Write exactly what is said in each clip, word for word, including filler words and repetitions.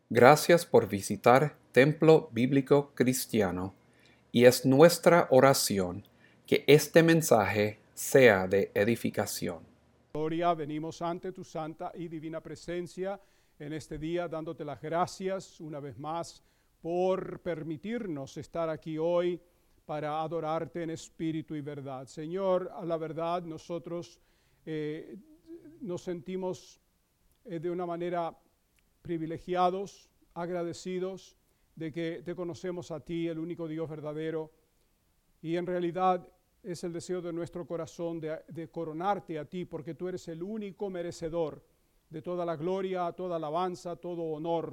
Gracias por visitar Templo Bíblico Cristiano y es nuestra oración que este mensaje sea de edificación. Gloria, venimos ante tu santa y divina presencia en este día dándote las gracias una vez más por permitirnos estar aquí hoy para adorarte en espíritu y verdad. Señor, a la verdad nosotros eh, nos sentimos eh, de una manera privilegiados, agradecidos de que te conocemos a ti, el único Dios verdadero, y en realidad es el deseo de nuestro corazón de, de coronarte a ti, porque tú eres el único merecedor de toda la gloria, toda alabanza, todo honor,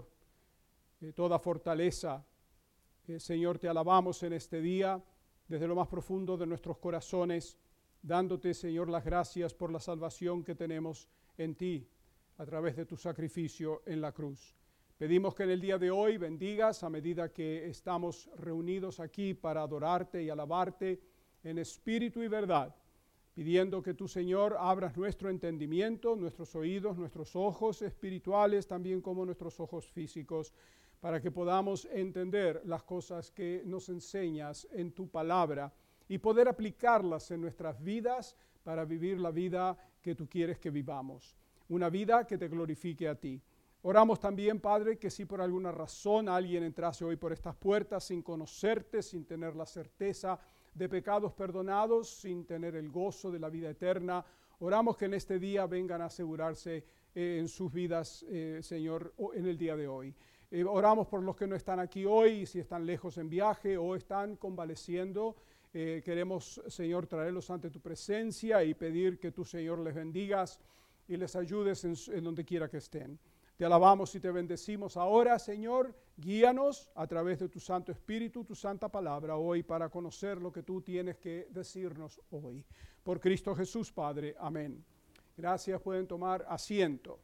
eh, toda fortaleza. Eh, Señor, te alabamos en este día desde lo más profundo de nuestros corazones, dándote, Señor, las gracias por la salvación que tenemos en ti a través de tu sacrificio en la cruz. Pedimos que en el día de hoy bendigas a medida que estamos reunidos aquí para adorarte y alabarte en espíritu y verdad, pidiendo que tú, Señor, abras nuestro entendimiento, nuestros oídos, nuestros ojos espirituales, también como nuestros ojos físicos, para que podamos entender las cosas que nos enseñas en tu palabra y poder aplicarlas en nuestras vidas para vivir la vida que tú quieres que vivamos, una vida que te glorifique a ti. Oramos también, Padre, que si por alguna razón alguien entrase hoy por estas puertas sin conocerte, sin tener la certeza de pecados perdonados, sin tener el gozo de la vida eterna, oramos que en este día vengan a asegurarse eh, en sus vidas, eh, Señor, en el día de hoy. Eh, oramos por los que no están aquí hoy, si están lejos en viaje o están convaleciendo. Eh, queremos, Señor, traerlos ante tu presencia y pedir que tú, Señor, les bendigas y les ayudes en, en donde quiera que estén. Te alabamos y te bendecimos ahora, Señor. Guíanos a través de tu Santo Espíritu, tu Santa Palabra hoy para conocer lo que tú tienes que decirnos hoy. Por Cristo Jesús, Padre. Amén. Gracias, pueden tomar asiento.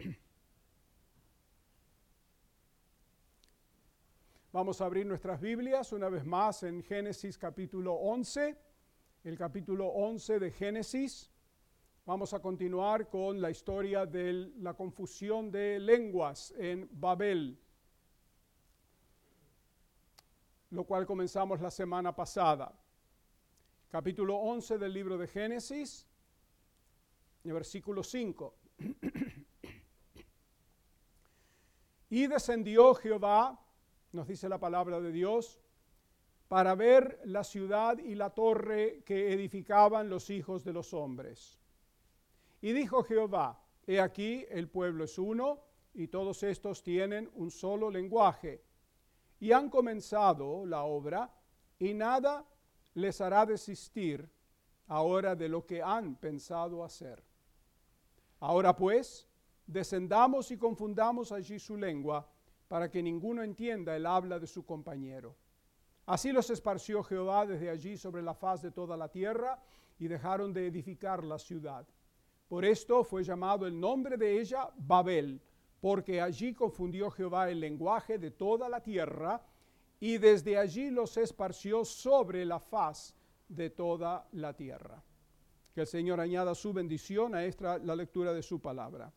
Vamos a abrir nuestras Biblias una vez más en Génesis capítulo once, el capítulo once de Génesis. Vamos a continuar con la historia de la confusión de lenguas en Babel, lo cual comenzamos la semana pasada. Capítulo once del libro de Génesis, versículo cinco. Y descendió Jehová, nos dice la palabra de Dios, para ver la ciudad y la torre que edificaban los hijos de los hombres. Y dijo Jehová, he aquí el pueblo es uno, y todos estos tienen un solo lenguaje, y han comenzado la obra, y nada les hará desistir ahora de lo que han pensado hacer. Ahora pues, descendamos y confundamos allí su lengua, para que ninguno entienda el habla de su compañero. Así los esparció Jehová desde allí sobre la faz de toda la tierra, y dejaron de edificar la ciudad. Por esto fue llamado el nombre de ella Babel, porque allí confundió Jehová el lenguaje de toda la tierra, y desde allí los esparció sobre la faz de toda la tierra. Que el Señor añada su bendición a esta la lectura de su palabra.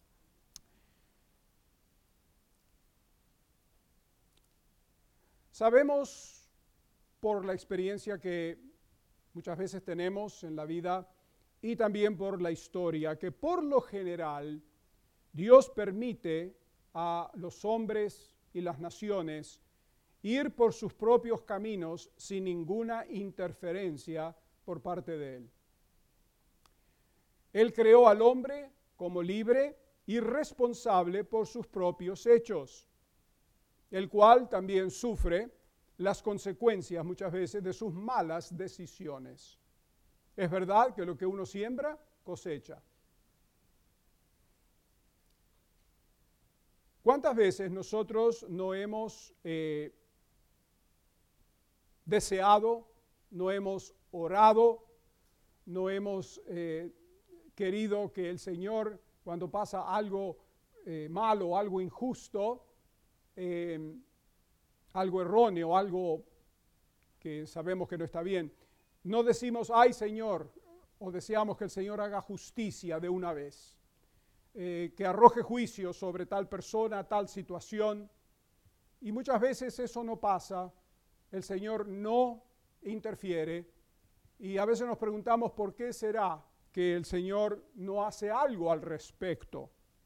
Sabemos por la experiencia que muchas veces tenemos en la vida y también por la historia, que por lo general Dios permite a los hombres y las naciones ir por sus propios caminos sin ninguna interferencia por parte de Él. Él creó al hombre como libre y responsable por sus propios hechos, el cual también sufre las consecuencias muchas veces de sus malas decisiones. Es verdad que lo que uno siembra, cosecha. ¿Cuántas veces nosotros no hemos eh, deseado, no hemos orado, no hemos eh, querido que el Señor, cuando pasa algo eh, malo, algo injusto, eh, algo erróneo, algo que sabemos que no está bien, no decimos, ay Señor, o deseamos que el Señor haga justicia de una vez, eh, que arroje juicio sobre tal persona, tal situación, Y muchas veces eso no pasa, el Señor no interfiere y a veces nos preguntamos por qué será que el Señor no hace algo al respecto.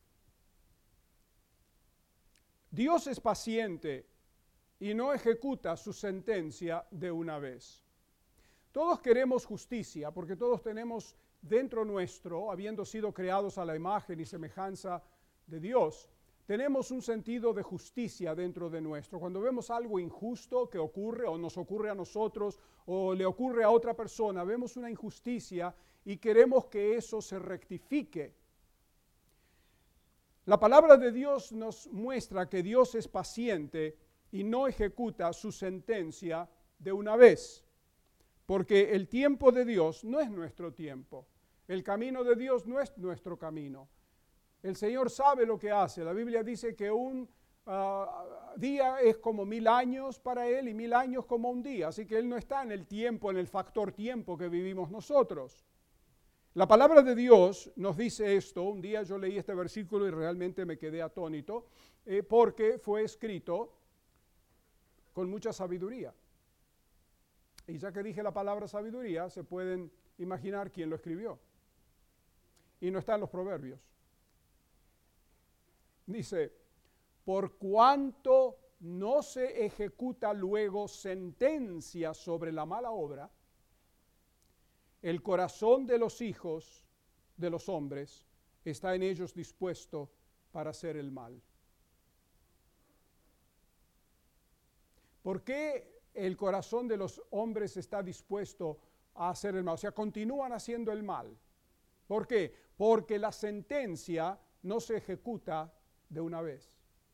Dios es paciente y no ejecuta su sentencia de una vez. Todos queremos justicia porque todos tenemos dentro nuestro, habiendo sido creados a la imagen y semejanza de Dios, tenemos un sentido de justicia dentro de nuestro. Cuando vemos algo injusto que ocurre o nos ocurre a nosotros o le ocurre a otra persona, vemos una injusticia y queremos que eso se rectifique. La palabra de Dios nos muestra que Dios es paciente y no ejecuta su sentencia de una vez, porque el tiempo de Dios no es nuestro tiempo, el camino de Dios no es nuestro camino. El Señor sabe lo que hace. La Biblia dice que un uh, día es como mil años para Él y mil años como un día. Así que Él no está en el tiempo, en el factor tiempo que vivimos nosotros. La palabra de Dios nos dice esto. Un día yo leí este versículo y realmente me quedé atónito eh, porque fue escrito con mucha sabiduría. Y ya que dije la palabra sabiduría, se pueden imaginar quién lo escribió. Y no está en los proverbios. Dice, por cuanto no se ejecuta luego sentencia sobre la mala obra, el corazón de los hijos de los hombres está en ellos dispuesto para hacer el mal. ¿Por qué el corazón de los hombres está dispuesto a hacer el mal? O sea, continúan haciendo el mal. ¿Por qué? Porque la sentencia no se ejecuta de una vez.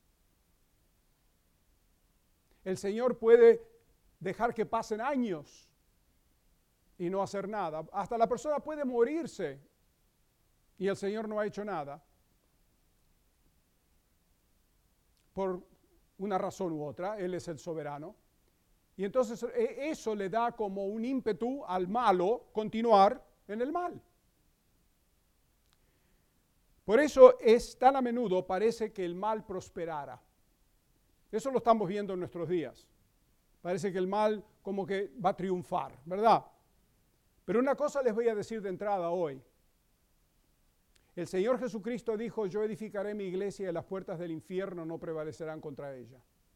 El Señor puede dejar que pasen años y no hacer nada. Hasta la persona puede morirse y el Señor no ha hecho nada. Por una razón u otra, Él es el soberano. Y entonces eso le da como un ímpetu al malo continuar en el mal. Por eso es tan a menudo parece que el mal prosperara. Eso lo estamos viendo en nuestros días. Parece que el mal como que va a triunfar, ¿verdad? Pero una cosa les voy a decir de entrada hoy. El Señor Jesucristo dijo, yo edificaré mi iglesia y las puertas del infierno no prevalecerán contra ella.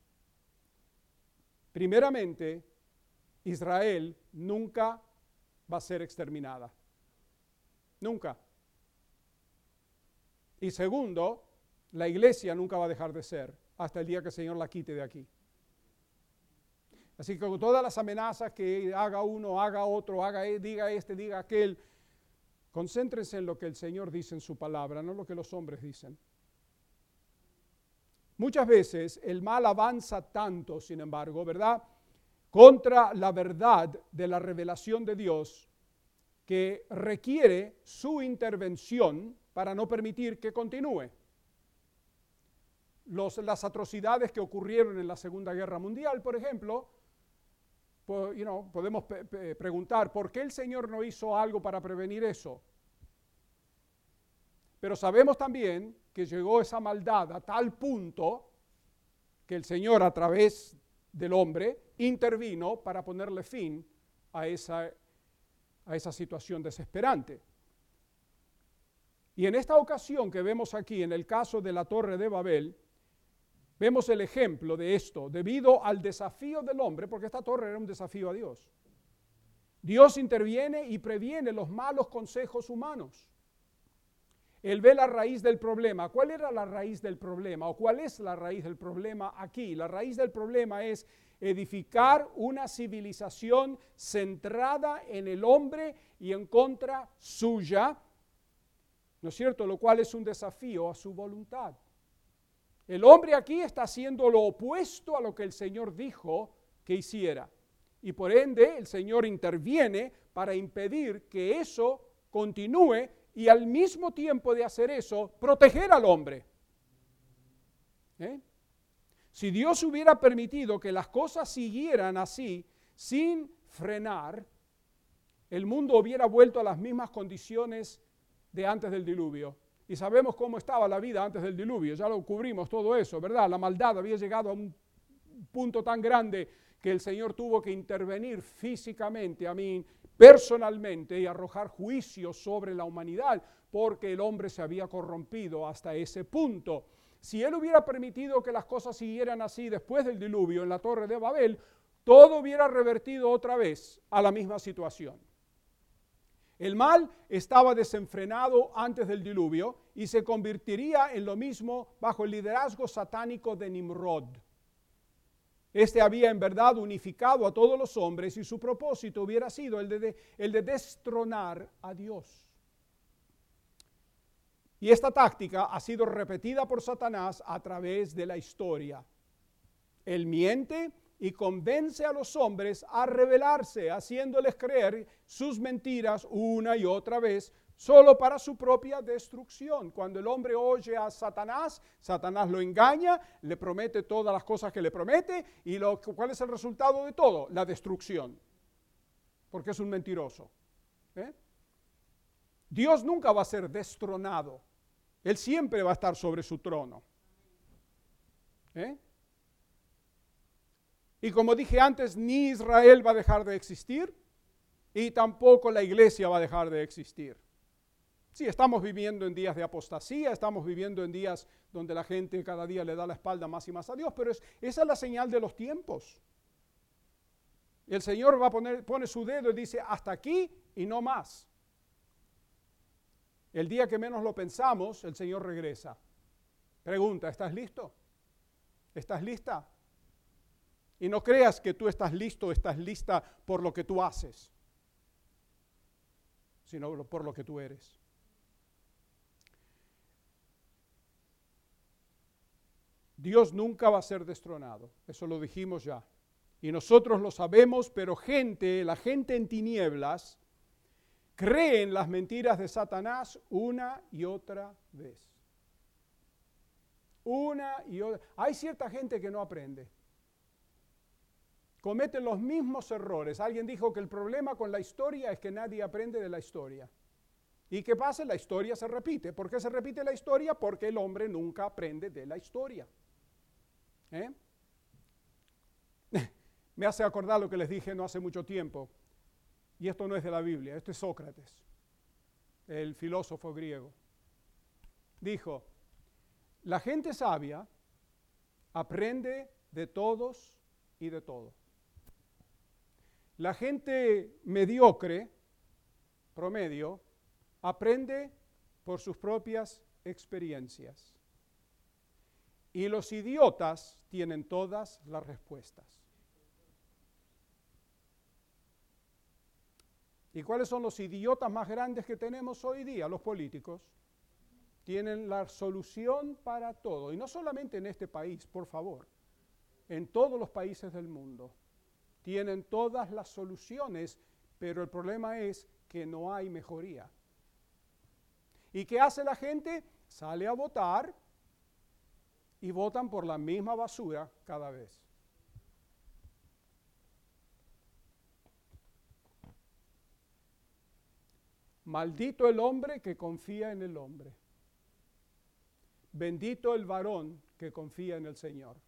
Primeramente, Israel nunca va a ser exterminada. Nunca. Y segundo, la iglesia nunca va a dejar de ser hasta el día que el Señor la quite de aquí. Así que con todas las amenazas que haga uno, haga otro, haga, diga este, diga aquel, concéntrense en lo que el Señor dice en su palabra, no lo que los hombres dicen. Muchas veces el mal avanza tanto, sin embargo, ¿verdad?, contra la verdad de la revelación de Dios, que requiere su intervención para no permitir que continúe. Los, las atrocidades que ocurrieron en la Segunda Guerra Mundial, por ejemplo, po, you know, podemos pe- pe- preguntar, ¿por qué el Señor no hizo algo para prevenir eso? Pero sabemos también que llegó esa maldad a tal punto que el Señor, a través del hombre, intervino para ponerle fin a esa, a esa situación desesperante. Y en esta ocasión que vemos aquí, en el caso de la Torre de Babel, vemos el ejemplo de esto, debido al desafío del hombre, porque esta torre era un desafío a Dios. Dios interviene y previene los malos consejos humanos. Él ve la raíz del problema. ¿Cuál era la raíz del problema? ¿O cuál es la raíz del problema aquí? La raíz del problema es edificar una civilización centrada en el hombre y en contra suya, ¿no es cierto? Lo cual es un desafío a su voluntad. El hombre aquí está haciendo lo opuesto a lo que el Señor dijo que hiciera. Y por ende el Señor interviene para impedir que eso continúe y al mismo tiempo de hacer eso, proteger al hombre. ¿Eh? Si Dios hubiera permitido que las cosas siguieran así, sin frenar, el mundo hubiera vuelto a las mismas condiciones de antes del diluvio. Y sabemos cómo estaba la vida antes del diluvio, ya lo cubrimos todo eso, ¿verdad? La maldad había llegado a un punto tan grande que el Señor tuvo que intervenir físicamente, a mí personalmente, y arrojar juicio sobre la humanidad, porque el hombre se había corrompido hasta ese punto. Si Él hubiera permitido que las cosas siguieran así después del diluvio en la Torre de Babel, todo hubiera revertido otra vez a la misma situación. El mal estaba desenfrenado antes del diluvio y se convertiría en lo mismo bajo el liderazgo satánico de Nimrod. Este había en verdad unificado a todos los hombres y su propósito hubiera sido el de, el de destronar a Dios. Y esta táctica ha sido repetida por Satanás a través de la historia. Él miente y convence a los hombres a rebelarse, haciéndoles creer sus mentiras una y otra vez, solo para su propia destrucción. Cuando el hombre oye a Satanás, Satanás lo engaña, le promete todas las cosas que le promete, y lo, ¿cuál es el resultado de todo? La destrucción, porque es un mentiroso. ¿Eh? Dios nunca va a ser destronado, Él siempre va a estar sobre su trono. ¿Eh? Y como dije antes, ni Israel va a dejar de existir y tampoco la iglesia va a dejar de existir. Sí, estamos viviendo en días de apostasía, estamos viviendo en días donde la gente cada día le da la espalda más y más a Dios, pero es, esa es la señal de los tiempos. El Señor va a poner, pone su dedo y dice, hasta aquí y no más. El día que menos lo pensamos, el Señor regresa. Pregunta, ¿estás listo? ¿Estás lista? Y no creas que tú estás listo, estás lista por lo que tú haces, sino por lo que tú eres. Dios nunca va a ser destronado, eso lo dijimos ya. Y nosotros lo sabemos, pero gente, la gente en tinieblas, cree en las mentiras de Satanás una y otra vez. Una y otra. Hay cierta gente que no aprende. Cometen los mismos errores. Alguien dijo que el problema con la historia es que nadie aprende de la historia. ¿Y qué pasa? La historia se repite. ¿Por qué se repite la historia? Porque el hombre nunca aprende de la historia. ¿Eh? Me hace acordar lo que les dije no hace mucho tiempo. Y esto no es de la Biblia, esto es Sócrates, el filósofo griego. Dijo, la gente sabia aprende de todos y de todo. La gente mediocre, promedio, aprende por sus propias experiencias. Y los idiotas tienen todas las respuestas. ¿Y cuáles son los idiotas más grandes que tenemos hoy día? Los políticos. Tienen la solución para todo. Y no solamente en este país, por favor. En todos los países del mundo. Tienen todas las soluciones, pero el problema es que no hay mejoría. ¿Y qué hace la gente? Sale a votar y votan por la misma basura cada vez. Maldito el hombre que confía en el hombre. Bendito el varón que confía en el Señor.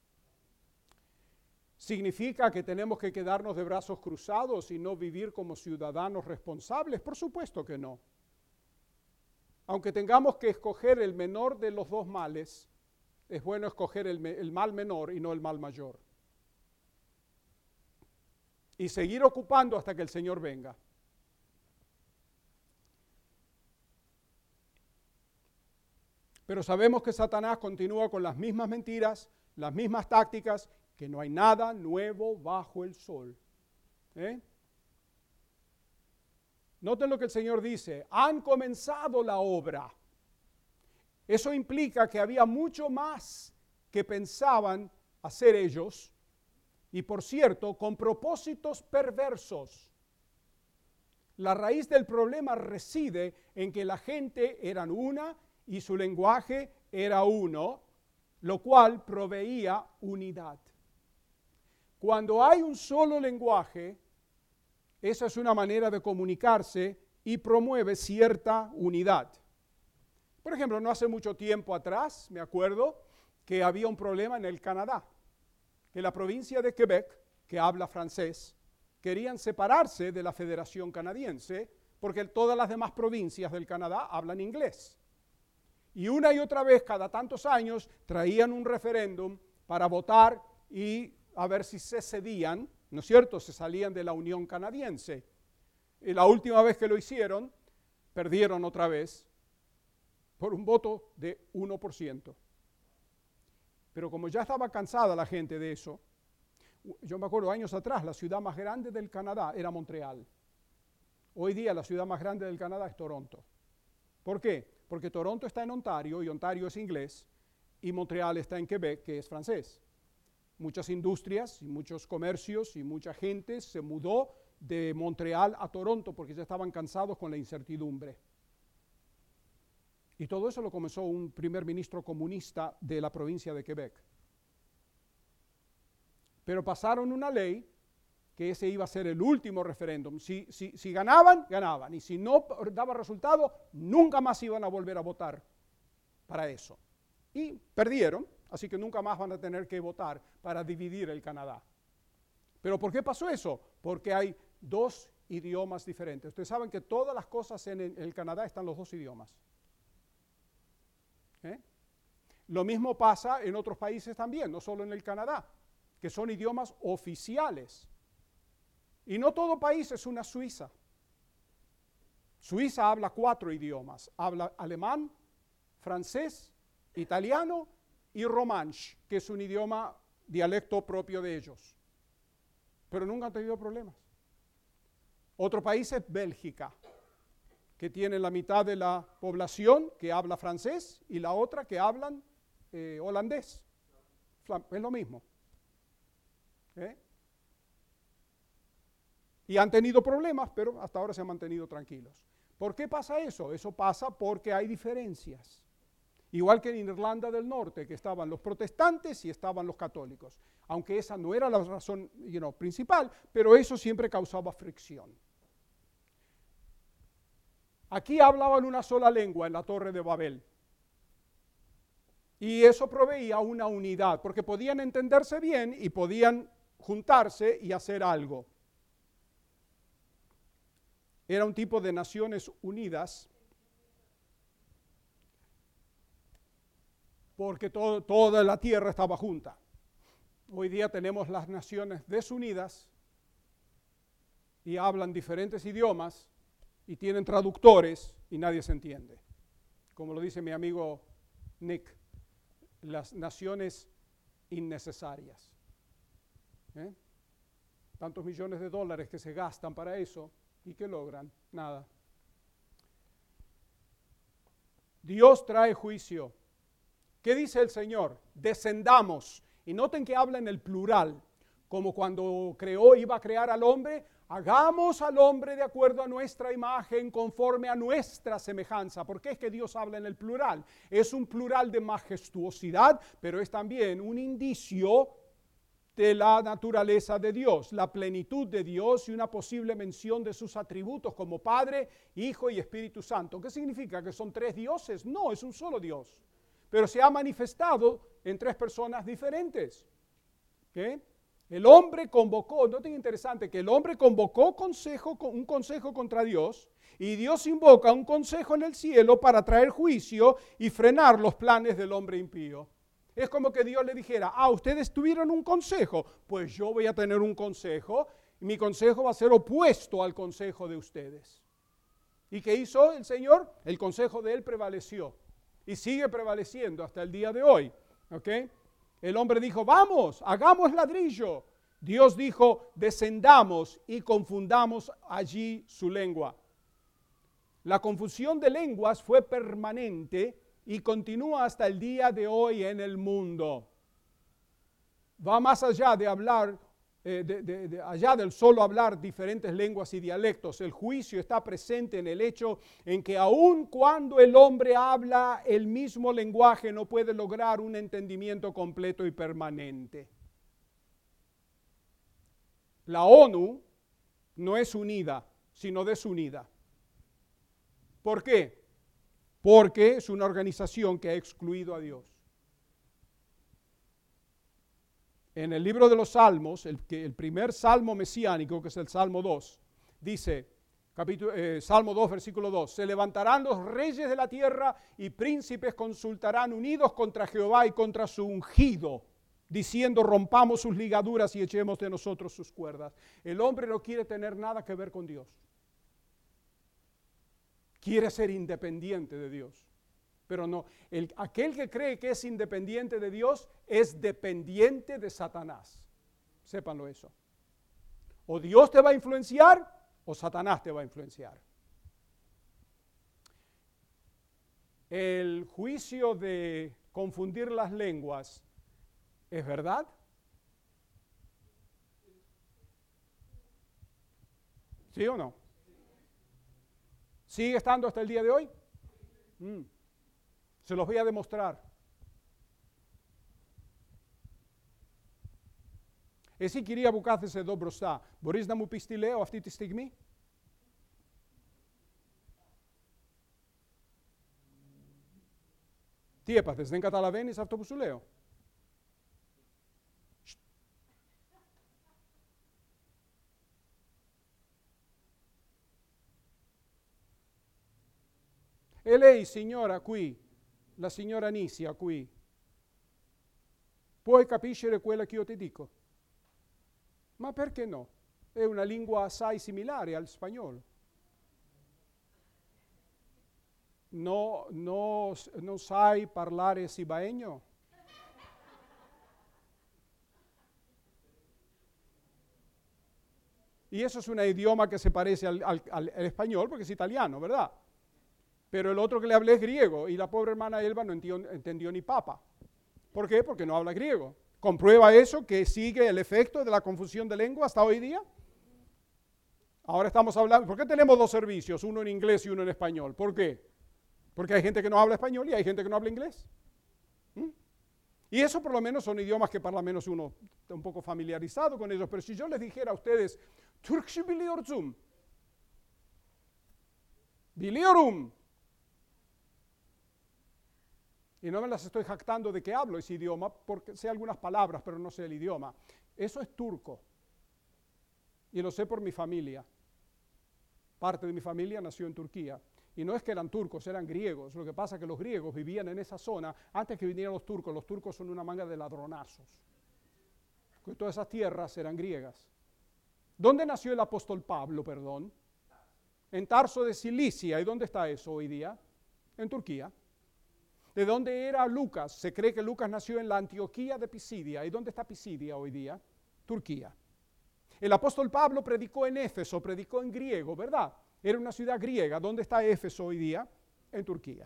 ¿Significa que tenemos que quedarnos de brazos cruzados y no vivir como ciudadanos responsables? Por supuesto que no. Aunque tengamos que escoger el menor de los dos males, es bueno escoger el, el mal menor y no el mal mayor. Y seguir ocupando hasta que el Señor venga. Pero sabemos que Satanás continúa con las mismas mentiras, las mismas tácticas, que no hay nada nuevo bajo el sol. ¿Eh? Noten lo que el Señor dice, han comenzado la obra. Eso implica que había mucho más que pensaban hacer ellos, y por cierto, con propósitos perversos. La raíz del problema reside en que la gente eran una y su lenguaje era uno, lo cual proveía unidad. Cuando hay un solo lenguaje, esa es una manera de comunicarse y promueve cierta unidad. Por ejemplo, no hace mucho tiempo atrás, me acuerdo, que había un problema en el Canadá. que la provincia de Quebec, que habla francés, querían separarse de la Federación Canadiense porque todas las demás provincias del Canadá hablan inglés. Y una y otra vez, cada tantos años, traían un referéndum para votar y a ver si se cedían, ¿no es cierto?, se salían de la Unión Canadiense. Y la última vez que lo hicieron, perdieron otra vez por un voto de uno por ciento. Pero como ya estaba cansada la gente de eso, yo me acuerdo años atrás, la ciudad más grande del Canadá era Montreal. Hoy día la ciudad más grande del Canadá es Toronto. ¿Por qué? Porque Toronto está en Ontario y Ontario es inglés y Montreal está en Quebec, que es francés. Muchas industrias y muchos comercios y mucha gente se mudó de Montreal a Toronto porque ya estaban cansados con la incertidumbre. Y todo eso lo comenzó un primer ministro comunista de la provincia de Quebec. Pero pasaron una ley que ese iba a ser el último referéndum. Si, si, si ganaban, ganaban. Y si no daba resultado, nunca más iban a volver a votar para eso. Y perdieron, así que nunca más van a tener que votar para dividir el Canadá. ¿Pero por qué pasó eso? Porque hay dos idiomas diferentes. Ustedes saben que todas las cosas en el, en el Canadá están los dos idiomas. ¿Eh? Lo mismo pasa en otros países también, no solo en el Canadá, que son idiomas oficiales. Y no todo país es una Suiza. Suiza habla cuatro idiomas. Habla alemán, francés, italiano y romanche, que es un idioma, dialecto propio de ellos. Pero nunca han tenido problemas. Otro país es Bélgica, que tiene la mitad de la población que habla francés y la otra que hablan eh, holandés. Es lo mismo. ¿Eh? Y han tenido problemas, pero hasta ahora se han mantenido tranquilos. ¿Por qué pasa eso? Eso pasa porque hay diferencias. Igual que en Irlanda del Norte, que estaban los protestantes y estaban los católicos. Aunque esa no era la razón you know, principal, pero eso siempre causaba fricción. Aquí hablaban una sola lengua en la Torre de Babel. Y eso proveía una unidad, porque podían entenderse bien y podían juntarse y hacer algo. Era un tipo de Naciones Unidas, porque todo, toda la tierra estaba junta. Hoy día tenemos las Naciones Desunidas y hablan diferentes idiomas y tienen traductores y nadie se entiende. Como lo dice mi amigo Nick, las naciones innecesarias. ¿Eh? Tantos millones de dólares que se gastan para eso. ¿Y qué logran? Nada. Dios trae juicio. ¿Qué dice el Señor? Descendamos. Y noten que habla en el plural, como cuando creó, iba a crear al hombre. Hagamos al hombre de acuerdo a nuestra imagen, conforme a nuestra semejanza. ¿Por qué es que Dios habla en el plural? Es un plural de majestuosidad, pero es también un indicio de la naturaleza de Dios, la plenitud de Dios y una posible mención de sus atributos como Padre, Hijo y Espíritu Santo. ¿Qué significa? ¿Que son tres dioses? No, es un solo Dios, pero se ha manifestado en tres personas diferentes. ¿Okay? El hombre convocó, noten interesante, que el hombre convocó consejo, un consejo contra Dios y Dios invoca un consejo en el cielo para traer juicio y frenar los planes del hombre impío. Es como que Dios le dijera, ah, ustedes tuvieron un consejo, pues yo voy a tener un consejo y mi consejo va a ser opuesto al consejo de ustedes. ¿Y qué hizo el Señor? El consejo de él prevaleció y sigue prevaleciendo hasta el día de hoy. ¿Ok? El hombre dijo, vamos, hagamos ladrillo. Dios dijo, descendamos y confundamos allí su lengua. La confusión de lenguas fue permanente y continúa hasta el día de hoy en el mundo. Va más allá de hablar, eh, de, de, de, allá del solo hablar diferentes lenguas y dialectos. El juicio está presente en el hecho en que aun cuando el hombre habla el mismo lenguaje, no puede lograr un entendimiento completo y permanente. La ONU no es unida, sino desunida. ¿Por qué? Porque es una organización que ha excluido a Dios. En el libro de los Salmos, el, el primer salmo mesiánico, que es el Salmo dos, dice, capítulo, eh, Salmo dos, versículo dos, se levantarán los reyes de la tierra y príncipes consultarán unidos contra Jehová y contra su ungido, diciendo rompamos sus ligaduras y echemos de nosotros sus cuerdas. El hombre no quiere tener nada que ver con Dios. Quiere ser independiente de Dios. Pero no, el, aquel que cree que es independiente de Dios es dependiente de Satanás. Sépanlo eso. O Dios te va a influenciar o Satanás te va a influenciar. El juicio de confundir las lenguas, ¿es verdad? ¿Sí o no? ¿Sigue estando hasta el día de hoy? Mm. Se los voy a demostrar. Εσύ κυρία που κάθεσαι εδώ μπροστά, μπορείς να μου πεις τι λέω αυτή τη στιγμή? Τι έπαθες, δεν καταλαβαίνεις αυτό που σου λέω? E lei, signora, qui, la signora Nisia qui, puoi capire quello che io ti dico? Ma perché no? È una lingua assai similare al spagnolo. No, no, non sai parlare cibaeño? Y eso es un idioma que se parece al, al, al español porque es italiano, ¿verdad? Pero el otro que le hablé es griego y la pobre hermana Elba no entendió, entendió ni papa. ¿Por qué? Porque no habla griego. ¿Comprueba eso que sigue el efecto de la confusión de lengua hasta hoy día? Ahora estamos hablando, ¿por qué tenemos dos servicios? Uno en inglés y uno en español. ¿Por qué? Porque hay gente que no habla español y hay gente que no habla inglés. ¿Mm? Y eso por lo menos son idiomas que por lo menos uno está un poco familiarizado con ellos. Pero si yo les dijera a ustedes, Türkçe biliyorum, biliyorum, y no me las estoy jactando de que hablo ese idioma, porque sé algunas palabras, pero no sé el idioma. Eso es turco. Y lo sé por mi familia. Parte de mi familia nació en Turquía. Y no es que eran turcos, eran griegos. Lo que pasa es que los griegos vivían en esa zona antes que vinieran los turcos. Los turcos son una manga de ladronazos. Porque todas esas tierras eran griegas. ¿Dónde nació el apóstol Pablo, perdón? En Tarso de Cilicia. ¿Y dónde está eso hoy día? En Turquía. ¿De dónde era Lucas? Se cree que Lucas nació en la Antioquía de Pisidia. ¿Y dónde está Pisidia hoy día? Turquía. El apóstol Pablo predicó en Éfeso, predicó en griego, ¿verdad? Era una ciudad griega. ¿Dónde está Éfeso hoy día? En Turquía.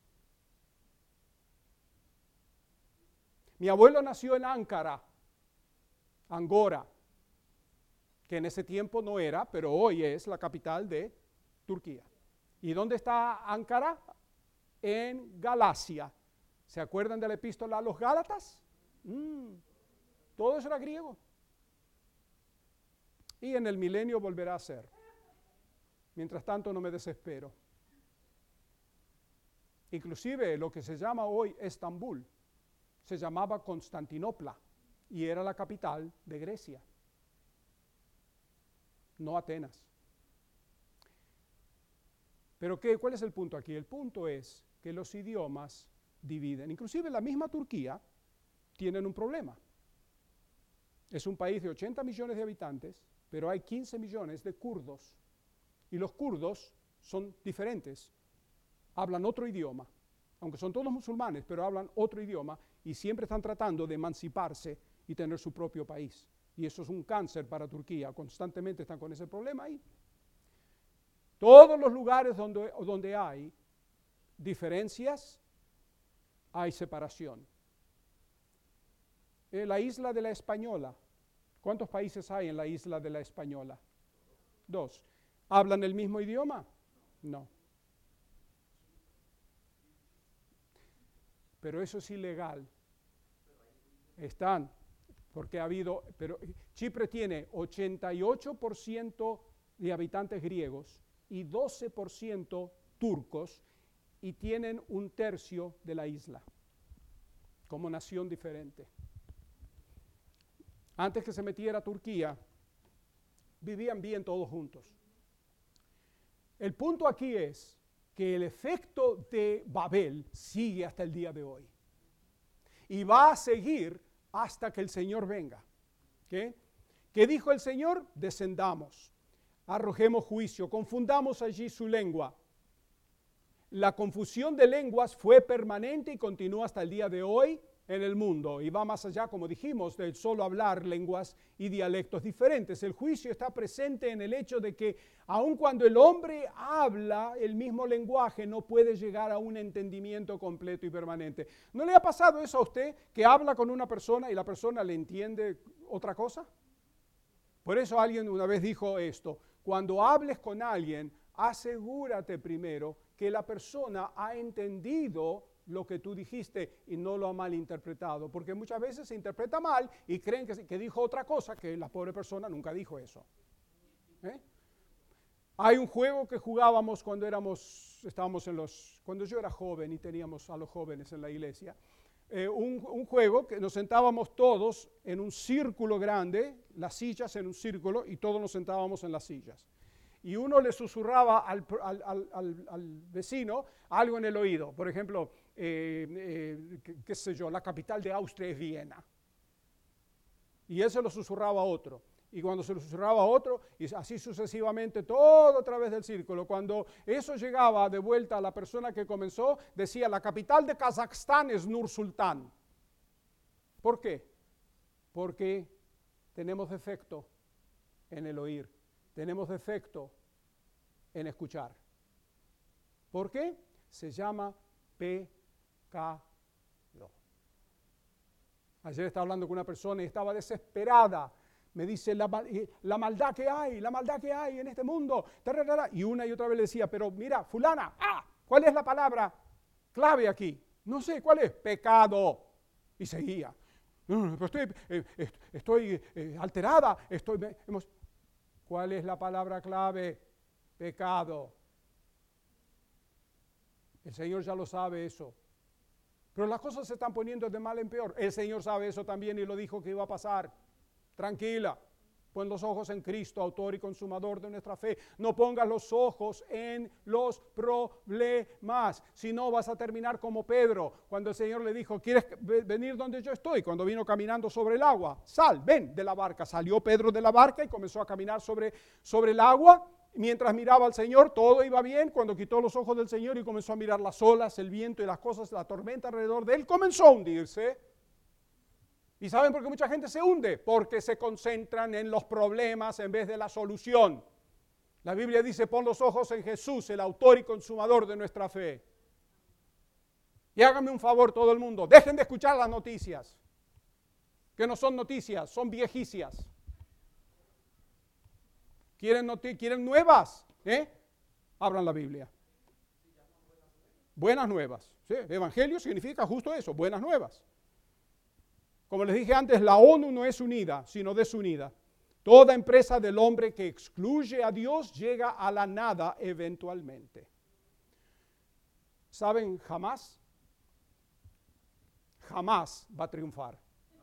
Mi abuelo nació en Ankara, Angora, que en ese tiempo no era, pero hoy es la capital de Turquía. ¿Y dónde está Ankara? En Galacia. ¿Se acuerdan de la epístola a los Gálatas? Mm, todo eso era griego. Y en el milenio volverá a ser. Mientras tanto no me desespero. Inclusive lo que se llama hoy Estambul, se llamaba Constantinopla y era la capital de Grecia, no Atenas. Pero ¿qué, ¿cuál es el punto aquí? El punto es que los idiomas dividen. Inclusive la misma Turquía tienen un problema. Es un país de ochenta millones de habitantes, pero hay quince millones de kurdos. Y los kurdos son diferentes. Hablan otro idioma. Aunque son todos musulmanes, pero hablan otro idioma y siempre están tratando de emanciparse y tener su propio país. Y eso es un cáncer para Turquía. Constantemente están con ese problema ahí. Todos los lugares donde, donde hay diferencias, hay separación. En la isla de la Española, ¿cuántos países hay en la isla de la Española? Dos. ¿Hablan el mismo idioma? No. Pero eso es ilegal. Están, porque ha habido, pero Chipre tiene ochenta y ocho por ciento de habitantes griegos y doce por ciento turcos y tienen un tercio de la isla como nación diferente. antes que se metiera Turquía, vivían bien todos juntos. El punto aquí es que el efecto de Babel sigue hasta el día de hoy. Y va a seguir hasta que el Señor venga. ¿Qué? ¿Qué dijo el Señor? Descendamos, arrojemos juicio, confundamos allí su lengua. La confusión de lenguas fue permanente y continúa hasta el día de hoy en el mundo. Y va más allá, como dijimos, del solo hablar lenguas y dialectos diferentes. El juicio está presente en el hecho de que aun cuando el hombre habla el mismo lenguaje, no puede llegar a un entendimiento completo y permanente. ¿No le ha pasado eso a usted, que habla con una persona y la persona le entiende otra cosa? Por eso alguien una vez dijo esto: cuando hables con alguien, asegúrate primero que la persona ha entendido lo que tú dijiste y no lo ha malinterpretado, porque muchas veces se interpreta mal y creen que, que dijo otra cosa, que la pobre persona nunca dijo eso. ¿Eh? Hay un juego que jugábamos cuando éramos, estábamos en los, cuando yo era joven y teníamos a los jóvenes en la iglesia. Eh, un, un juego que nos sentábamos todos en un círculo grande, las sillas en un círculo, y todos nos sentábamos en las sillas. Y uno le susurraba al, al, al, al, al vecino algo en el oído. Por ejemplo, eh, eh, qué, qué sé yo, la capital de Austria es Viena. Y él se lo susurraba a otro. Y cuando se lo susurraba a otro, y así sucesivamente, todo a través del círculo. Cuando eso llegaba de vuelta a la persona que comenzó, decía: la capital de Kazajstán es Nur-Sultán. ¿Por qué? Porque tenemos defecto en el oír. Tenemos defecto en escuchar. ¿Por qué? Se llama pecado. Ayer estaba hablando con una persona y estaba desesperada. Me dice la, la maldad que hay, la maldad que hay en este mundo. Y una y otra vez le decía: pero mira, fulana, ah, ¿cuál es la palabra clave aquí? No sé, ¿cuál es? Pecado. Y seguía. Pero estoy, eh, estoy eh, alterada, estoy... Hemos, ¿cuál es la palabra clave? Pecado. El Señor ya lo sabe eso. Pero las cosas se están poniendo de mal en peor. El Señor sabe eso también y lo dijo que iba a pasar. Tranquila, pon los ojos en Cristo, autor y consumador de nuestra fe. No pongas los ojos en los problemas, si no vas a terminar como Pedro, cuando el Señor le dijo: ¿quieres venir donde yo estoy? Cuando vino caminando sobre el agua, sal, ven de la barca. Salió Pedro de la barca y comenzó a caminar sobre, sobre el agua. Mientras miraba al Señor, todo iba bien. Cuando quitó los ojos del Señor y comenzó a mirar las olas, el viento y las cosas, la tormenta alrededor de él, comenzó a hundirse. ¿Y saben por qué mucha gente se hunde? Porque se concentran en los problemas en vez de la solución. La Biblia dice: pon los ojos en Jesús, el autor y consumador de nuestra fe. Y háganme un favor todo el mundo, dejen de escuchar las noticias, que no son noticias, son viejicias. ¿Quieren, noti- ¿quieren nuevas? ¿Eh? Abran la Biblia. Buenas nuevas. ¿Sí? Evangelio significa justo eso, buenas nuevas. Como les dije antes, la ONU no es unida, sino desunida. Toda empresa del hombre que excluye a Dios llega a la nada eventualmente. ¿Saben? Jamás, jamás va a triunfar.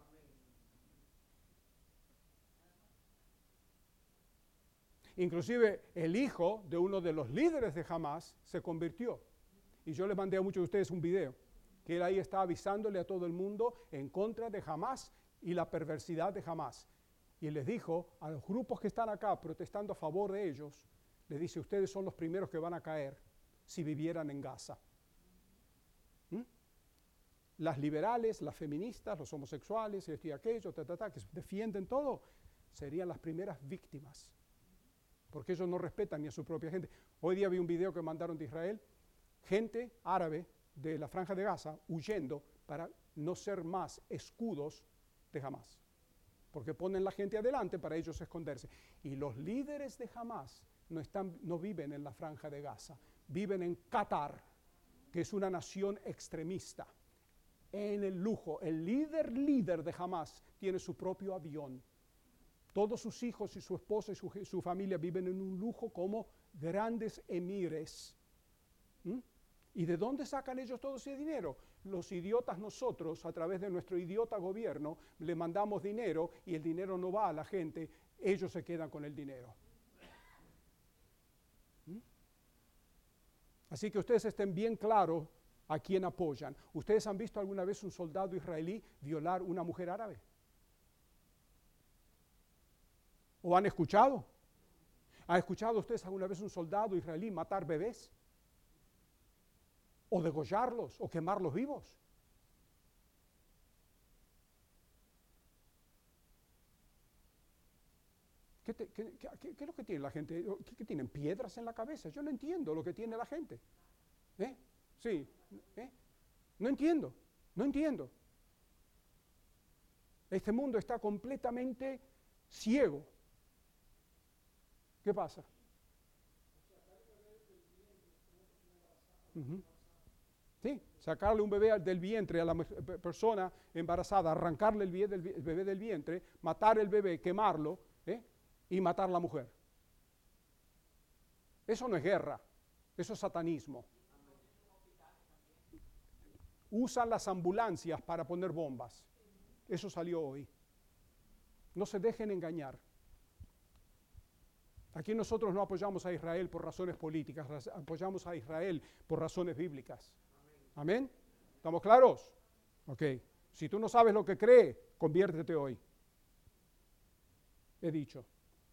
Inclusive el hijo de uno de los líderes de Hamás se convirtió. Y yo les mandé a muchos de ustedes un video, que él ahí está avisándole a todo el mundo en contra de Hamás y la perversidad de Hamás. Y les dijo a los grupos que están acá protestando a favor de ellos, les dice: ustedes son los primeros que van a caer si vivieran en Gaza. ¿Mm? Las liberales, las feministas, los homosexuales, esto y aquello, ta, ta, ta, que defienden todo, serían las primeras víctimas. Porque ellos no respetan ni a su propia gente. Hoy día vi un video que mandaron de Israel, gente árabe de la Franja de Gaza huyendo para no ser más escudos de Hamás, porque ponen la gente adelante para ellos esconderse. Y los líderes de Hamás no, están, no viven en la Franja de Gaza, viven en Qatar, que es una nación extremista, en el lujo. El líder líder de Hamás tiene su propio avión. Todos sus hijos y su esposa y su, su familia viven en un lujo como grandes emires. ¿Mm? ¿Y de dónde sacan ellos todo ese dinero? los idiotas nosotros, a través de nuestro idiota gobierno, le mandamos dinero y el dinero no va a la gente, ellos se quedan con el dinero. ¿Mm? Así que ustedes estén bien claros a quién apoyan. ¿Ustedes han visto alguna vez un soldado israelí violar una mujer árabe? ¿O han escuchado? ¿Han escuchado ustedes alguna vez un soldado israelí matar bebés? ¿O degollarlos? ¿O quemarlos vivos? ¿Qué, te, qué, qué, qué, ¿Qué es lo que tiene la gente? ¿Qué, ¿Qué tienen? ¿Piedras en la cabeza? Yo no entiendo lo que tiene la gente. ¿Eh? Sí. ¿Eh? No entiendo. No entiendo. Este mundo está completamente ciego. ¿Qué pasa? Uh-huh. Sí, sacarle un bebé del vientre a la persona embarazada, arrancarle el bebé del, el bebé del vientre, matar el bebé, quemarlo, ¿eh? Y matar a la mujer. Eso no es guerra, eso es satanismo. Usan las ambulancias para poner bombas. Eso salió hoy. No se dejen engañar. Aquí nosotros no apoyamos a Israel por razones políticas, apoyamos a Israel por razones bíblicas. ¿Amén? ¿Estamos claros? Ok. Si tú no sabes lo que cree, conviértete hoy. He dicho.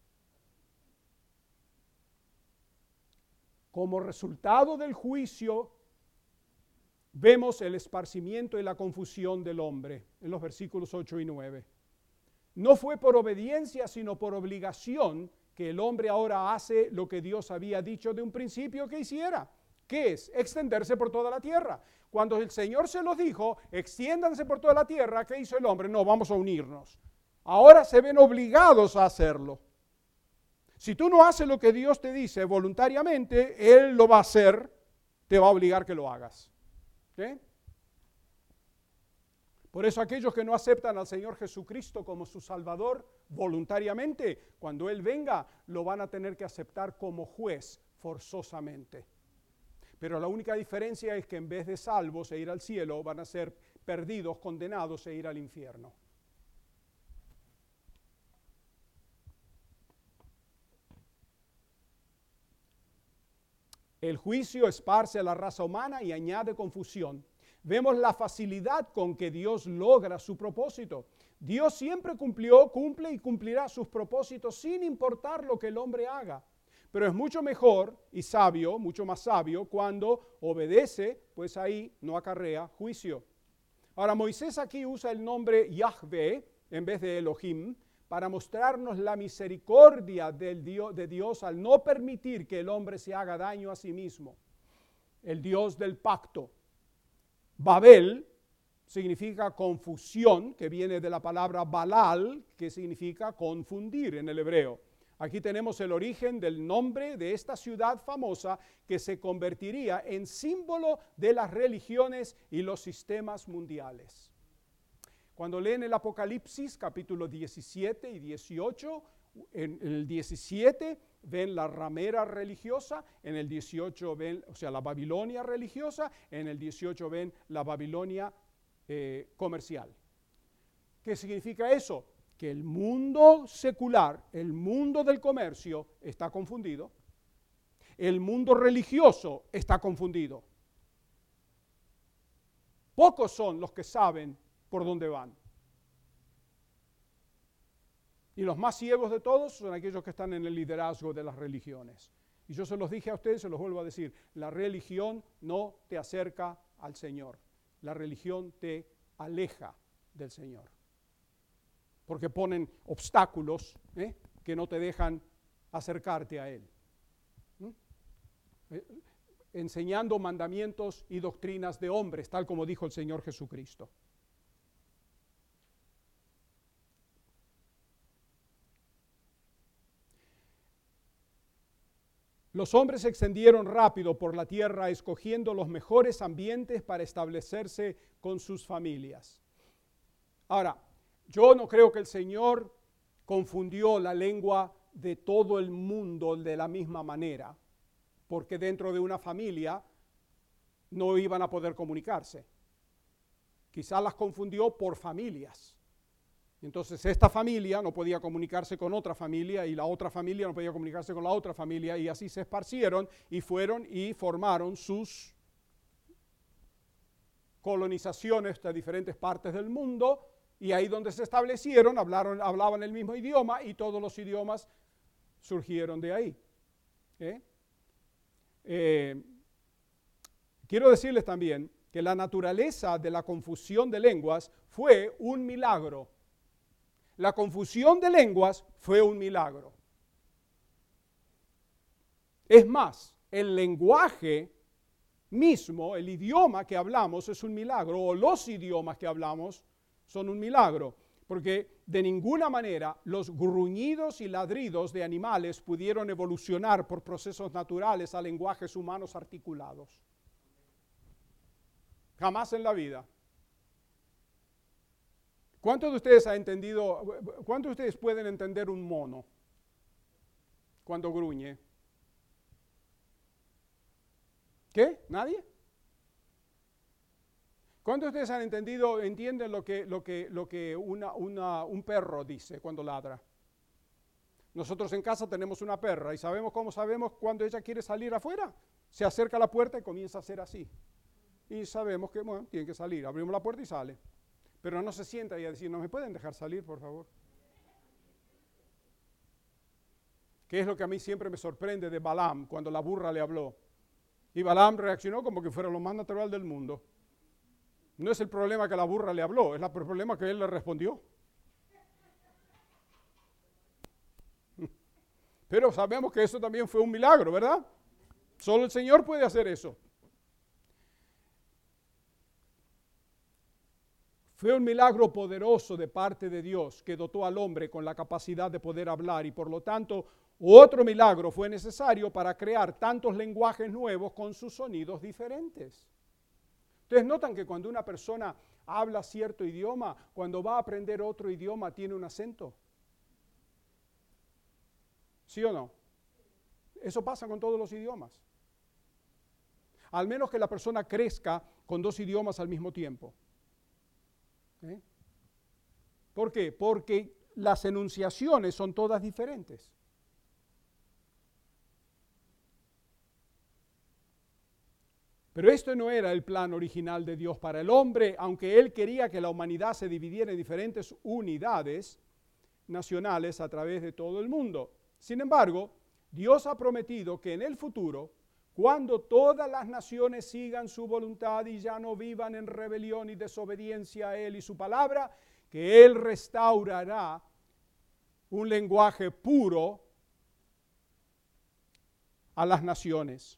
Como resultado del juicio, vemos el esparcimiento y la confusión del hombre en los versículos ocho y nueve. No fue por obediencia, sino por obligación que el hombre ahora hace lo que Dios había dicho de un principio que hiciera. ¿Qué es? Extenderse por toda la tierra. Cuando el Señor se los dijo, extiéndanse por toda la tierra, ¿qué hizo el hombre? No, vamos a unirnos. Ahora se ven obligados a hacerlo. Si tú no haces lo que Dios te dice voluntariamente, Él lo va a hacer, te va a obligar que lo hagas. ¿Sí? Por eso aquellos que no aceptan al Señor Jesucristo como su Salvador voluntariamente, cuando Él venga, lo van a tener que aceptar como juez forzosamente. Pero la única diferencia es que en vez de salvos e ir al cielo, van a ser perdidos, condenados e ir al infierno. El juicio esparce a la raza humana y añade confusión. Vemos la facilidad con que Dios logra su propósito. Dios siempre cumplió, cumple y cumplirá sus propósitos sin importar lo que el hombre haga. Pero es mucho mejor y sabio, mucho más sabio, cuando obedece, pues ahí no acarrea juicio. Ahora, Moisés aquí usa el nombre Yahvé en vez de Elohim para mostrarnos la misericordia del Dios, de Dios al no permitir que el hombre se haga daño a sí mismo. El Dios del pacto. Babel significa confusión, que viene de la palabra balal, que significa confundir en el hebreo. Aquí tenemos el origen del nombre de esta ciudad famosa que se convertiría en símbolo de las religiones y los sistemas mundiales. Cuando leen el Apocalipsis, capítulo diecisiete y dieciocho, en el diecisiete ven la ramera religiosa, en el dieciocho ven, o sea, la Babilonia religiosa, en el dieciocho ven la Babilonia eh, comercial. ¿Qué significa eso? Que el mundo secular, el mundo del comercio está confundido, el mundo religioso está confundido. Pocos son los que saben por dónde van. Y los más ciegos de todos son aquellos que están en el liderazgo de las religiones. Y yo se los dije a ustedes, se los vuelvo a decir, la religión no te acerca al Señor, la religión te aleja del Señor. Porque ponen obstáculos ¿eh? que no te dejan acercarte a Él. ¿Mm? Eh, enseñando mandamientos y doctrinas de hombres, tal como dijo el Señor Jesucristo. Los hombres se extendieron rápido por la tierra, escogiendo los mejores ambientes para establecerse con sus familias. Ahora, yo no creo que el Señor confundió la lengua de todo el mundo de la misma manera, porque dentro de una familia no iban a poder comunicarse. quizás las confundió por familias. Entonces esta familia no podía comunicarse con otra familia y la otra familia no podía comunicarse con la otra familia y así se esparcieron y fueron y formaron sus colonizaciones de diferentes partes del mundo y ahí donde se establecieron hablaron, hablaban el mismo idioma y todos los idiomas surgieron de ahí. ¿Eh? Eh, quiero decirles también que la naturaleza de la confusión de lenguas fue un milagro. La confusión de lenguas fue un milagro. Es más, el lenguaje mismo, el idioma que hablamos es un milagro, o los idiomas que hablamos son un milagro, porque de ninguna manera los gruñidos y ladridos de animales pudieron evolucionar por procesos naturales a lenguajes humanos articulados. Jamás en la vida. ¿Cuántos de ustedes han entendido, cuántos de ustedes pueden entender un mono cuando gruñe? ¿Qué? ¿Nadie? ¿Cuántos de ustedes han entendido, entienden lo que, lo que, lo que una, una, un perro dice cuando ladra? Nosotros en casa tenemos una perra y sabemos cómo sabemos cuando ella quiere salir afuera. Se acerca a la puerta y comienza a hacer así. Y sabemos que, bueno, tiene que salir. Abrimos la puerta y sale. Pero no se sienta y a decir, ¿no me pueden dejar salir, por favor? ¿Qué es lo que a mí siempre me sorprende de Balaam cuando la burra le habló? Y Balaam reaccionó como que fuera lo más natural del mundo. No es el problema que la burra le habló, es el problema que él le respondió. Pero sabemos que eso también fue un milagro, ¿verdad? Solo el Señor puede hacer eso. Fue un milagro poderoso de parte de Dios que dotó al hombre con la capacidad de poder hablar y por lo tanto otro milagro fue necesario para crear tantos lenguajes nuevos con sus sonidos diferentes. Ustedes notan que cuando una persona habla cierto idioma, cuando va a aprender otro idioma tiene un acento. ¿Sí o no? Eso pasa con todos los idiomas. Al menos que la persona crezca con dos idiomas al mismo tiempo. ¿Eh? ¿Por qué? Porque las enunciaciones son todas diferentes. Pero esto no era el plan original de Dios para el hombre, aunque Él quería que la humanidad se dividiera en diferentes unidades nacionales a través de todo el mundo. Sin embargo, Dios ha prometido que en el futuro, cuando todas las naciones sigan su voluntad y ya no vivan en rebelión y desobediencia a Él y su palabra, que Él restaurará un lenguaje puro a las naciones.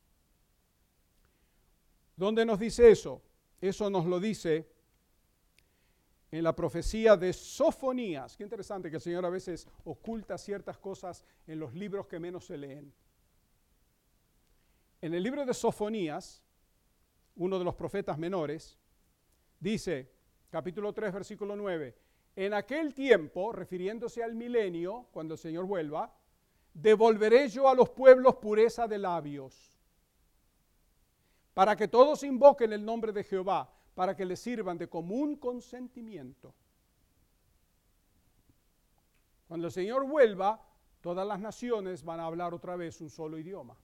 ¿Dónde nos dice eso? Eso nos lo dice en la profecía de Sofonías. Qué interesante que el Señor a veces oculta ciertas cosas en los libros que menos se leen. En el libro de Sofonías, uno de los profetas menores, dice, capítulo tres, versículo nueve, en aquel tiempo, refiriéndose al milenio, cuando el Señor vuelva, devolveré yo a los pueblos pureza de labios, para que todos invoquen el nombre de Jehová, para que le sirvan de común consentimiento. Cuando el Señor vuelva, todas las naciones van a hablar otra vez un solo idioma.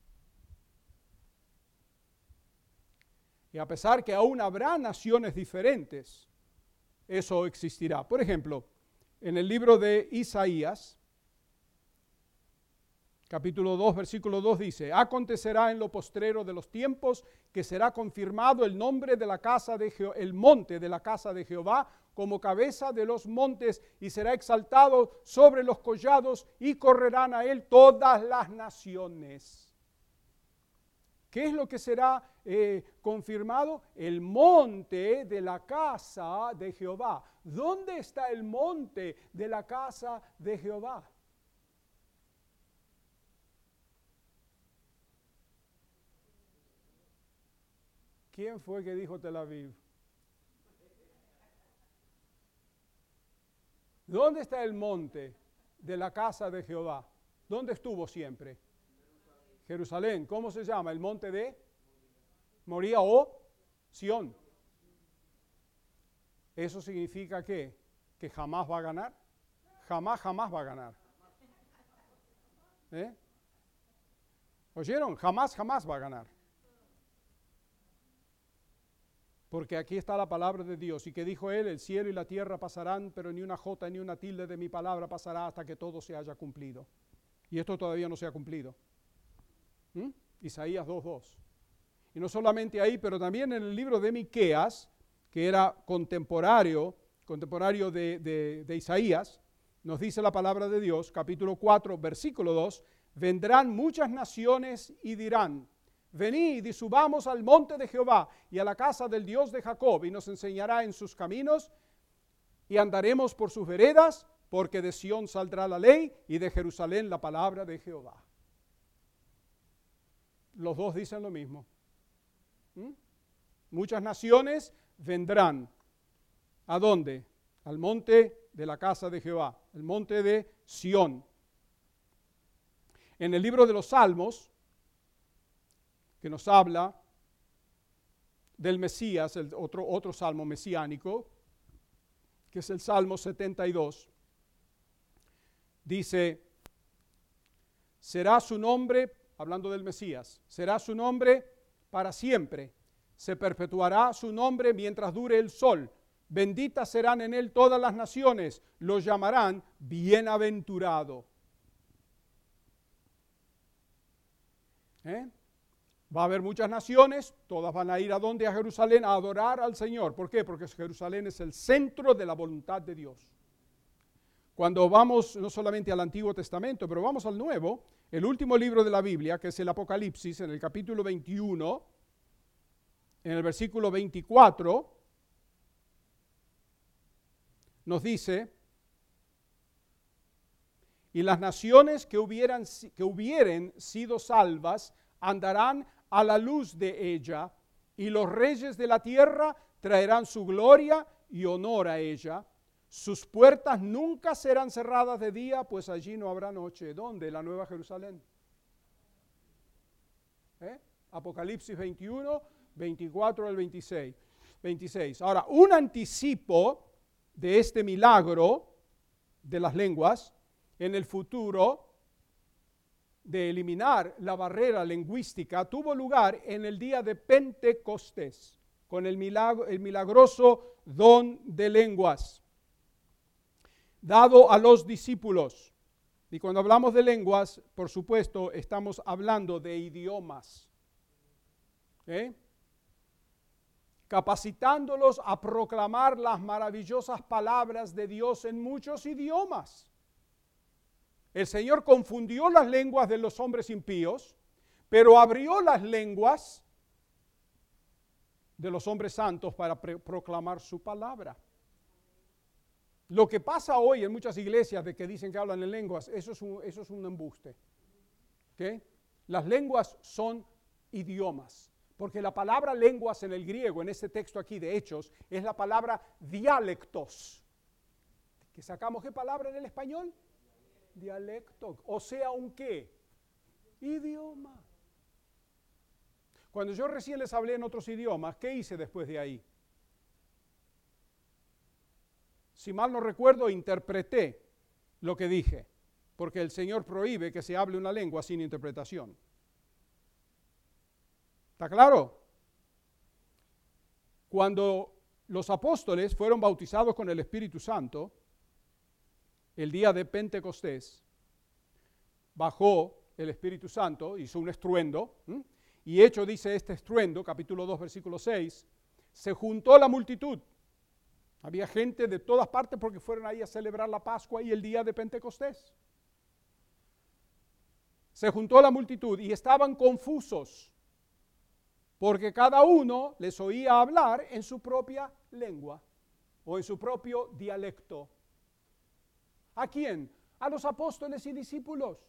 Y a pesar que aún habrá naciones diferentes, eso existirá. Por ejemplo, en el libro de Isaías, capítulo dos, versículo dos dice, acontecerá en lo postrero de los tiempos que será confirmado el nombre de la casa de Jehová, el monte de la casa de Jehová como cabeza de los montes y será exaltado sobre los collados y correrán a él todas las naciones. ¿Qué es lo que será eh, confirmado? El monte de la casa de Jehová. ¿Dónde está el monte de la casa de Jehová? ¿Quién fue que dijo Tel Aviv? ¿Dónde está el monte de la casa de Jehová? ¿Dónde estuvo siempre? Jerusalén. ¿Cómo se llama? El monte de Moría o Sión. ¿Eso significa qué? ¿Que jamás va a ganar? Jamás, jamás va a ganar. ¿Eh? ¿Oyeron? Jamás, jamás va a ganar. Porque aquí está la palabra de Dios. Y que dijo él, el cielo y la tierra pasarán, pero ni una jota ni una tilde de mi palabra pasará hasta que todo se haya cumplido. Y esto todavía no se ha cumplido. ¿Mm? Isaías dos dos. Y no solamente ahí, pero también en el libro de Miqueas, que era contemporáneo, contemporáneo de, de, de Isaías, nos dice la palabra de Dios, capítulo cuatro, versículo dos, vendrán muchas naciones y dirán, venid y subamos al monte de Jehová y a la casa del Dios de Jacob, y nos enseñará en sus caminos, y andaremos por sus veredas, porque de Sión saldrá la ley, y de Jerusalén la palabra de Jehová. Los dos dicen lo mismo. ¿Mm? Muchas naciones vendrán. ¿A dónde? Al monte de la casa de Jehová, el monte de Sión. En el libro de los Salmos, que nos habla del Mesías, el otro, otro salmo mesiánico, que es el Salmo setenta y dos, dice, será su nombre, hablando del Mesías, será su nombre para siempre, se perpetuará su nombre mientras dure el sol, benditas serán en él todas las naciones, lo llamarán bienaventurado. ¿Eh? Va a haber muchas naciones, todas van a ir a donde, a Jerusalén, a adorar al Señor. ¿Por qué? Porque Jerusalén es el centro de la voluntad de Dios. Cuando vamos no solamente al Antiguo Testamento, pero vamos al Nuevo, el último libro de la Biblia, que es el Apocalipsis, en el capítulo veintiuno, en el versículo veinticuatro, nos dice, y las naciones que hubieran, que hubieren sido salvas andarán a la luz de ella, y los reyes de la tierra traerán su gloria y honor a ella. Sus puertas nunca serán cerradas de día, pues allí no habrá noche. ¿Dónde? La Nueva Jerusalén. ¿Eh? Apocalipsis veintiuno, veinticuatro al veintiséis. veintiséis. Ahora, un anticipo de este milagro de las lenguas en el futuro de eliminar la barrera lingüística tuvo lugar en el día de Pentecostés, con el, milagro, el milagroso don de lenguas dado a los discípulos. Y cuando hablamos de lenguas, por supuesto, estamos hablando de idiomas. ¿Eh? Capacitándolos a proclamar las maravillosas palabras de Dios en muchos idiomas. El Señor confundió las lenguas de los hombres impíos, pero abrió las lenguas de los hombres santos para proclamar su palabra. Lo que pasa hoy en muchas iglesias de que dicen que hablan en lenguas, eso es un, eso es un embuste. ¿Okay? Las lenguas son idiomas, porque la palabra lenguas en el griego, en este texto aquí de Hechos, es la palabra dialectos. ¿Que sacamos qué palabra en el español? Dialecto, o sea, ¿un qué? Idioma. Cuando yo recién les hablé en otros idiomas, ¿qué hice después de ahí? Si mal no recuerdo, interpreté lo que dije, porque el Señor prohíbe que se hable una lengua sin interpretación. ¿Está claro? Cuando los apóstoles fueron bautizados con el Espíritu Santo, el día de Pentecostés, bajó el Espíritu Santo, hizo un estruendo, ¿m? Y Hecho dice este estruendo, capítulo dos, versículo seis, se juntó la multitud. Había gente de todas partes porque fueron ahí a celebrar la Pascua y el día de Pentecostés. Se juntó la multitud y estaban confusos, porque cada uno les oía hablar en su propia lengua o en su propio dialecto. ¿A quién? A los apóstoles y discípulos.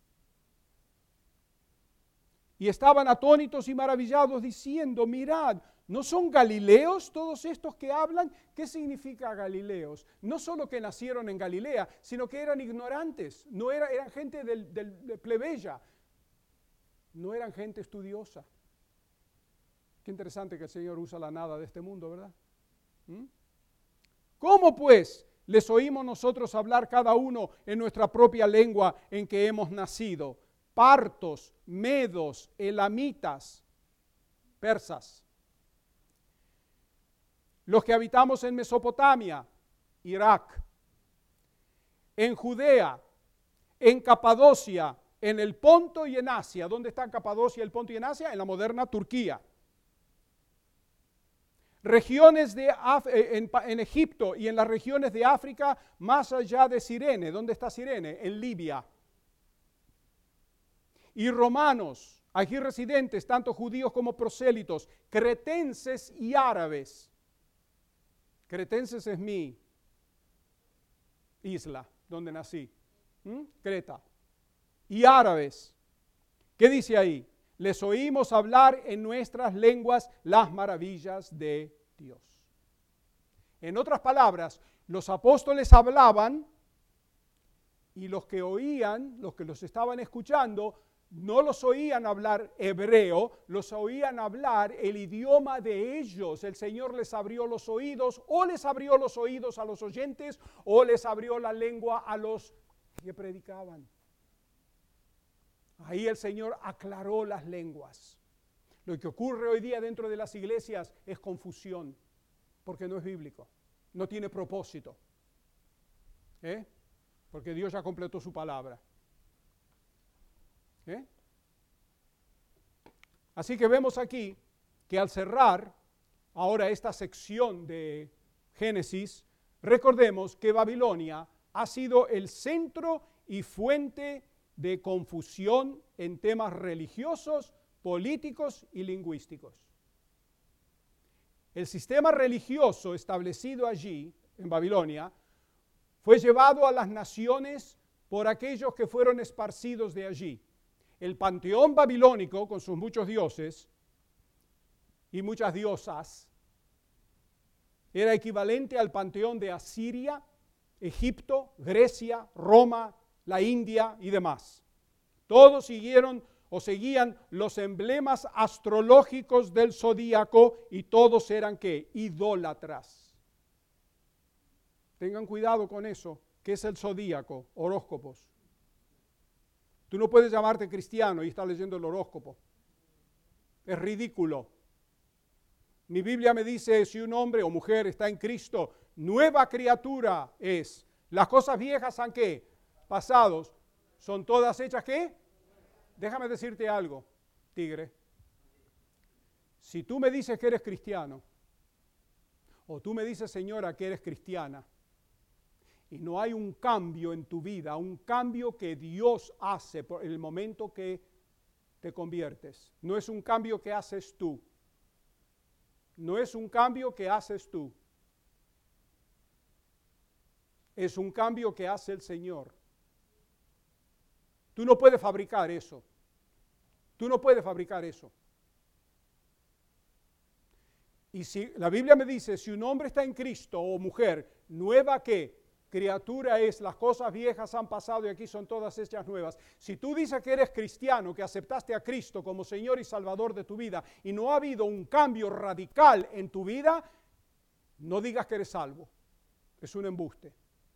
Y estaban atónitos y maravillados diciendo, mirad, ¿no son galileos todos estos que hablan? ¿Qué significa galileos? No solo que nacieron en Galilea, sino que eran ignorantes, no era, eran gente del, del, de plebeya, no eran gente estudiosa. Qué interesante que el Señor usa la nada de este mundo, ¿verdad? ¿Mm? ¿Cómo pues les oímos nosotros hablar cada uno en nuestra propia lengua en que hemos nacido? Partos, medos, elamitas, persas. Los que habitamos en Mesopotamia, Irak, en Judea, en Capadocia, en el Ponto y en Asia. ¿Dónde están Capadocia, el Ponto y en Asia? En la moderna Turquía. Regiones de Af- en, en Egipto y en las regiones de África más allá de Cirene. ¿Dónde está Cirene? En Libia. Y romanos, aquí residentes, tanto judíos como prosélitos, cretenses y árabes. Cretenses es mi isla, donde nací. ¿Mm? Creta. Y árabes. ¿Qué dice ahí? Les oímos hablar en nuestras lenguas las maravillas de Dios. En otras palabras, los apóstoles hablaban y los que oían, los que los estaban escuchando, no los oían hablar hebreo, los oían hablar el idioma de ellos. El Señor les abrió los oídos, o les abrió los oídos a los oyentes, o les abrió la lengua a los que predicaban. Ahí el Señor aclaró las lenguas. Lo que ocurre hoy día dentro de las iglesias es confusión, porque no es bíblico, no tiene propósito. ¿Eh? Porque Dios ya completó su palabra. ¿Eh? Así que vemos aquí que al cerrar ahora esta sección de Génesis, recordemos que Babilonia ha sido el centro y fuente de confusión en temas religiosos, políticos y lingüísticos. El sistema religioso establecido allí, en Babilonia, fue llevado a las naciones por aquellos que fueron esparcidos de allí. El panteón babilónico, con sus muchos dioses y muchas diosas, era equivalente al panteón de Asiria, Egipto, Grecia, Roma, la India y demás. Todos siguieron o seguían los emblemas astrológicos del zodíaco y todos eran ¿qué? Idólatras. Tengan cuidado con eso. ¿Qué es el zodíaco? Horóscopos. Tú no puedes llamarte cristiano y estar leyendo el horóscopo. Es ridículo. Mi Biblia me dice, si un hombre o mujer está en Cristo, nueva criatura es. Las cosas viejas han ¿qué? Pasados. ¿Son todas hechas qué? Déjame decirte algo, tigre. Si tú me dices que eres cristiano, o tú me dices, señora, que eres cristiana, y no hay un cambio en tu vida, un cambio que Dios hace por el momento que te conviertes. No es un cambio que haces tú. No es un cambio que haces tú. Es un cambio que hace el Señor. Tú no puedes fabricar eso. Tú no puedes fabricar eso. Y si la Biblia me dice, si un hombre está en Cristo o mujer, nueva ¿qué? Criatura es, las cosas viejas han pasado y aquí son todas hechas nuevas. Si tú dices que eres cristiano, que aceptaste a Cristo como Señor y Salvador de tu vida y no ha habido un cambio radical en tu vida, no digas que eres salvo. Es un embuste.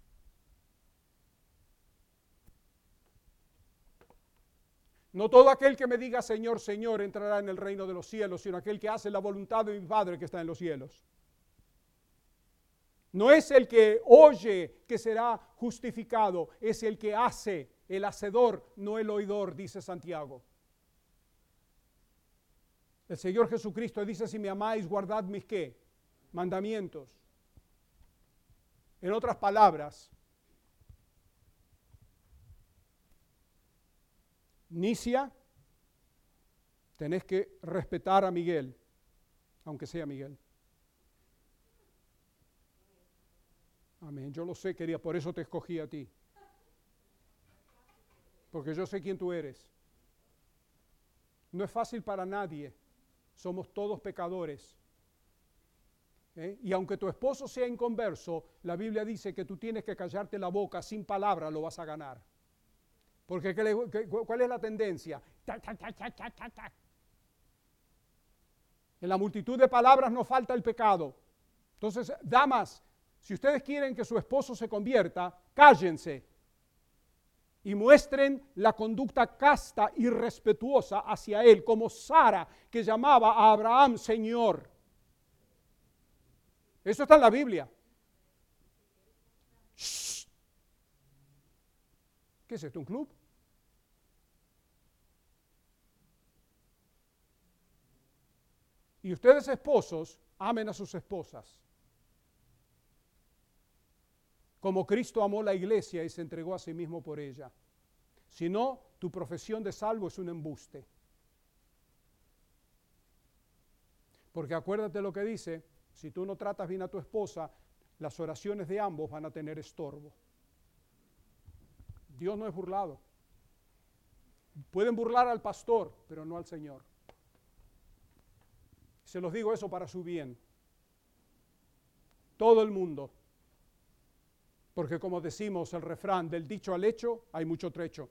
No todo aquel que me diga Señor, Señor entrará en el reino de los cielos, sino aquel que hace la voluntad de mi Padre que está en los cielos. No es el que oye que será justificado, es el que hace, el hacedor, no el oidor, dice Santiago. El Señor Jesucristo dice, si me amáis, guardad mis ¿qué? Mandamientos. En otras palabras, Nicia, tenés que respetar a Miguel, aunque sea Miguel. Amén, yo lo sé, quería, por eso te escogí a ti. Porque yo sé quién tú eres. No es fácil para nadie, somos todos pecadores. ¿Eh? Y aunque tu esposo sea inconverso, la Biblia dice que tú tienes que callarte la boca, sin palabra lo vas a ganar. Porque ¿cuál es la tendencia? Ta, ta, ta, ta, ta, ta, ta. En la multitud de palabras no falta el pecado. Entonces, damas, Si ustedes quieren que su esposo se convierta, cállense y muestren la conducta casta y respetuosa hacia él, como Sara, que llamaba a Abraham Señor. Eso está en la Biblia. Shh. ¿Qué es esto, un club? Y ustedes, esposos, amen a sus esposas, como Cristo amó la iglesia y se entregó a sí mismo por ella. Si no, tu profesión de salvo es un embuste. Porque acuérdate lo que dice, si tú no tratas bien a tu esposa, las oraciones de ambos van a tener estorbo. Dios no es burlado. Pueden burlar al pastor, pero no al Señor. Se los digo eso para su bien. Todo el mundo. Porque como decimos el refrán, del dicho al hecho hay mucho trecho.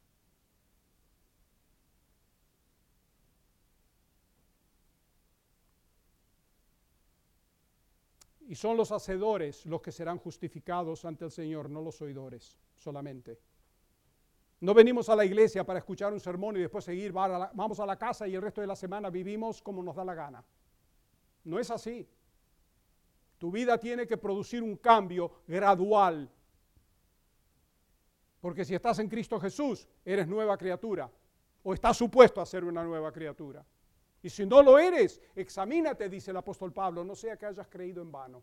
Y son los hacedores los que serán justificados ante el Señor, no los oidores solamente. No venimos a la iglesia para escuchar un sermón y después seguir, vamos a la casa y el resto de la semana vivimos como nos da la gana. No es así. Tu vida tiene que producir un cambio gradual. Porque si estás en Cristo Jesús, eres nueva criatura. O estás supuesto a ser una nueva criatura. Y si no lo eres, examínate, dice el apóstol Pablo, no sea que hayas creído en vano.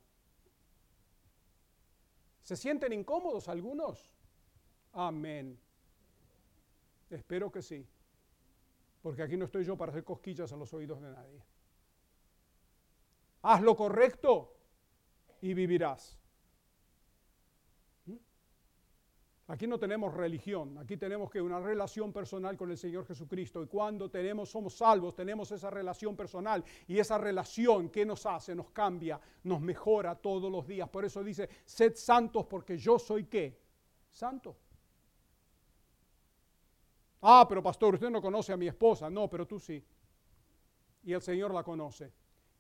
¿Se sienten incómodos algunos? Amén. Espero que sí. Porque aquí no estoy yo para hacer cosquillas a los oídos de nadie. Haz lo correcto y vivirás. Aquí no tenemos religión, aquí tenemos que una relación personal con el Señor Jesucristo. Y cuando tenemos, somos salvos, tenemos esa relación personal. Y esa relación, ¿qué nos hace? Nos cambia, nos mejora todos los días. Por eso dice, sed santos porque yo soy ¿qué? Santo. Ah, pero pastor, usted no conoce a mi esposa. No, pero tú sí. Y el Señor la conoce.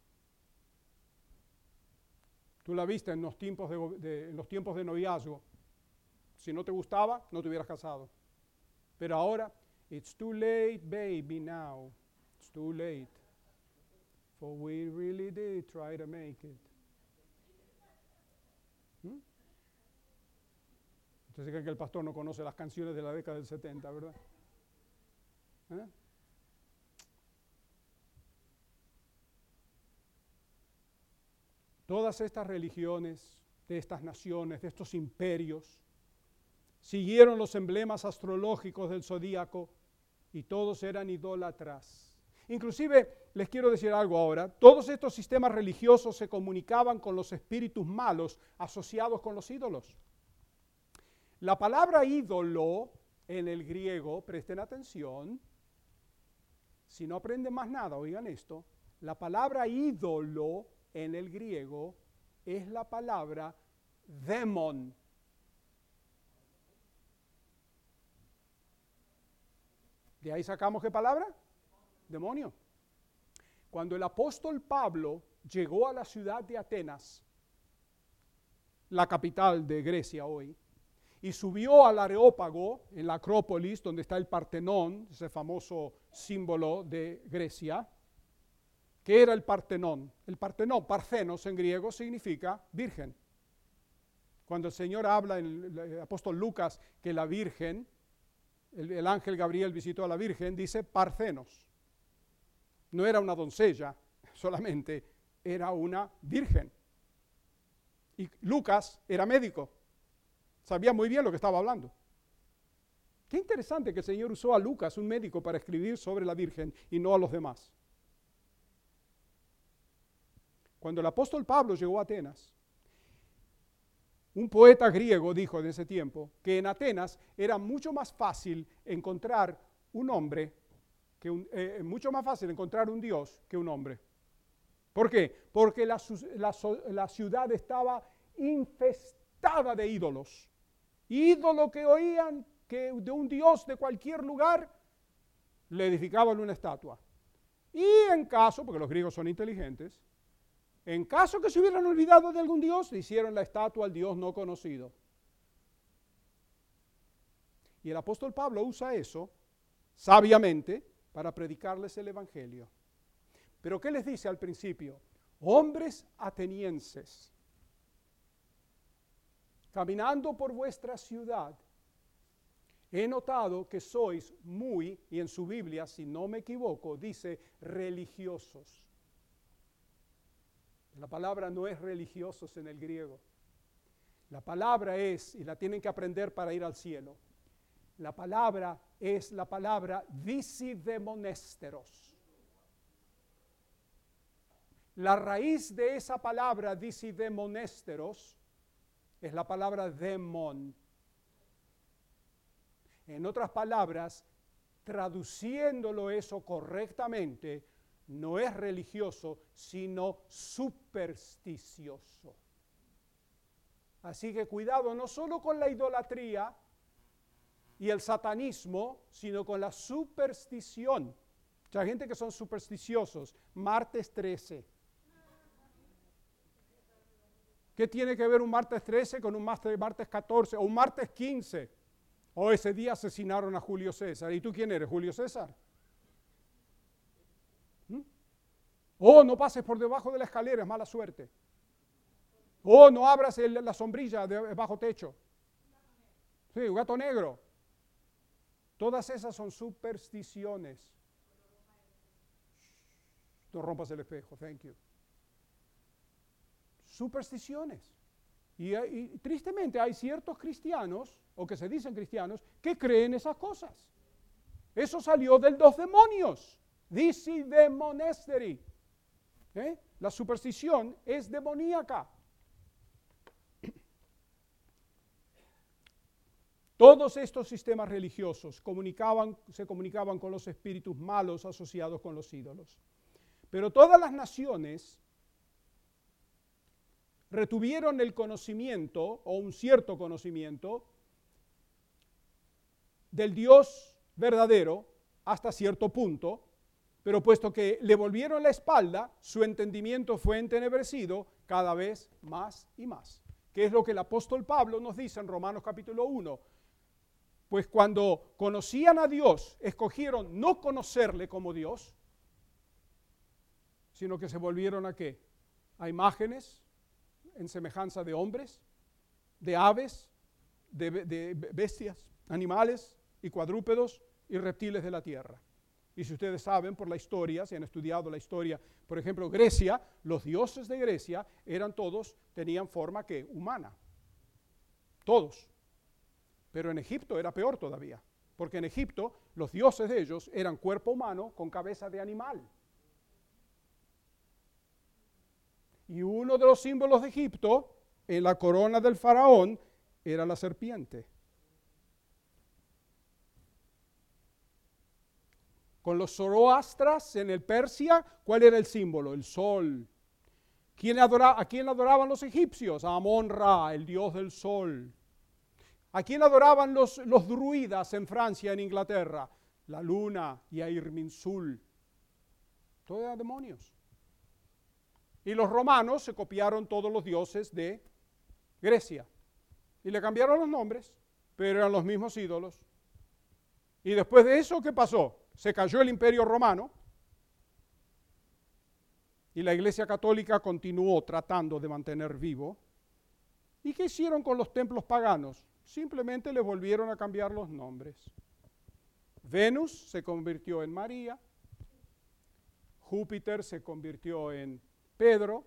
Tú la viste en los tiempos de, de, en los tiempos de noviazgo. Si no te gustaba, no te hubieras casado. Pero ahora, it's too late, baby, now. It's too late. For we really did try to make it. ¿Mm? Ustedes creen que el pastor no conoce las canciones de la década del setenta, ¿verdad? ¿Eh? Todas estas religiones, de estas naciones, de estos imperios, siguieron los emblemas astrológicos del zodíaco y todos eran idólatras. Inclusive, les quiero decir algo ahora, todos estos sistemas religiosos se comunicaban con los espíritus malos asociados con los ídolos. La palabra ídolo en el griego, presten atención, si no aprenden más nada, oigan esto, la palabra ídolo en el griego es la palabra demon. ¿De ahí sacamos qué palabra? Demonio. Cuando el apóstol Pablo llegó a la ciudad de Atenas, la capital de Grecia hoy, y subió al Areópago, en la Acrópolis, donde está el Partenón, ese famoso símbolo de Grecia. ¿Qué era el Partenón? El Partenón, Parthenos en griego, significa virgen. Cuando el Señor habla en el apóstol Lucas que la virgen, el, el ángel Gabriel visitó a la virgen, dice Parthenos. No era una doncella solamente, era una virgen. Y Lucas era médico, sabía muy bien lo que estaba hablando. Qué interesante que el Señor usó a Lucas, un médico, para escribir sobre la virgen y no a los demás. Cuando el apóstol Pablo llegó a Atenas, un poeta griego dijo en ese tiempo que en Atenas era mucho más fácil encontrar un hombre, que un, eh, mucho más fácil encontrar un Dios que un hombre. ¿Por qué? Porque la, la, la ciudad estaba infestada de ídolos. Ídolo que oían que de un Dios de cualquier lugar le edificaban una estatua. Y en caso, porque los griegos son inteligentes, En caso que se hubieran olvidado de algún dios, le hicieron la estatua al dios no conocido. Y el apóstol Pablo usa eso sabiamente para predicarles el evangelio. Pero ¿qué les dice al principio? Hombres atenienses, caminando por vuestra ciudad, he notado que sois muy, y en su Biblia, si no me equivoco, dice religiosos. La palabra no es religiosos en el griego. La palabra es, y la tienen que aprender para ir al cielo, la palabra es la palabra disidemonesteros. La raíz de esa palabra disidemonesteros es la palabra demon. En otras palabras, traduciéndolo eso correctamente, no es religioso, sino supersticioso. Así que cuidado, no solo con la idolatría y el satanismo, sino con la superstición. Mucha gente que son supersticiosos. Martes trece. ¿Qué tiene que ver un martes trece con un martes catorce o un martes quince? O ese día asesinaron a Julio César. ¿Y tú quién eres? ¿Julio César? ¿Mm? Oh, no pases por debajo de la escalera, es mala suerte. Oh, no abras el, la sombrilla de bajo techo. Sí, un gato negro. Todas esas son supersticiones. No rompas el espejo, thank you. Supersticiones. Y, y tristemente hay ciertos cristianos, o que se dicen cristianos, que creen esas cosas. Eso salió de los demonios. Disidemonesteri. ¿Eh? La superstición es demoníaca. Todos estos sistemas religiosos comunicaban, se comunicaban con los espíritus malos asociados con los ídolos. Pero todas las naciones retuvieron el conocimiento, o un cierto conocimiento, del Dios verdadero hasta cierto punto, pero puesto que le volvieron la espalda, su entendimiento fue entenebrecido cada vez más y más. Que es lo que el apóstol Pablo nos dice en Romanos capítulo uno. Pues cuando conocían a Dios, escogieron no conocerle como Dios, sino que se volvieron a ¿qué? A imágenes en semejanza de hombres, de aves, de, de bestias, animales y cuadrúpedos y reptiles de la tierra. Y si ustedes saben por la historia, si han estudiado la historia, por ejemplo, Grecia, los dioses de Grecia eran todos, tenían forma ¿qué? Humana. Todos. Pero en Egipto era peor todavía, porque en Egipto los dioses de ellos eran cuerpo humano con cabeza de animal. Y uno de los símbolos de Egipto, en la corona del faraón, era la serpiente. Con los zoroastras en el Persia, ¿cuál era el símbolo? El sol. ¿Quién adora, ¿A quién adoraban los egipcios? A Amon-Ra, el dios del sol. ¿A quién adoraban los, los druidas en Francia, en Inglaterra? La luna y a Irminsul. Todo eran demonios. Y los romanos se copiaron todos los dioses de Grecia. Y le cambiaron los nombres, pero eran los mismos ídolos. Y después de eso, ¿qué pasó? Se cayó el imperio romano y la Iglesia Católica continuó tratando de mantener vivo. ¿Y qué hicieron con los templos paganos? Simplemente le volvieron a cambiar los nombres. Venus se convirtió en María, Júpiter se convirtió en Pedro,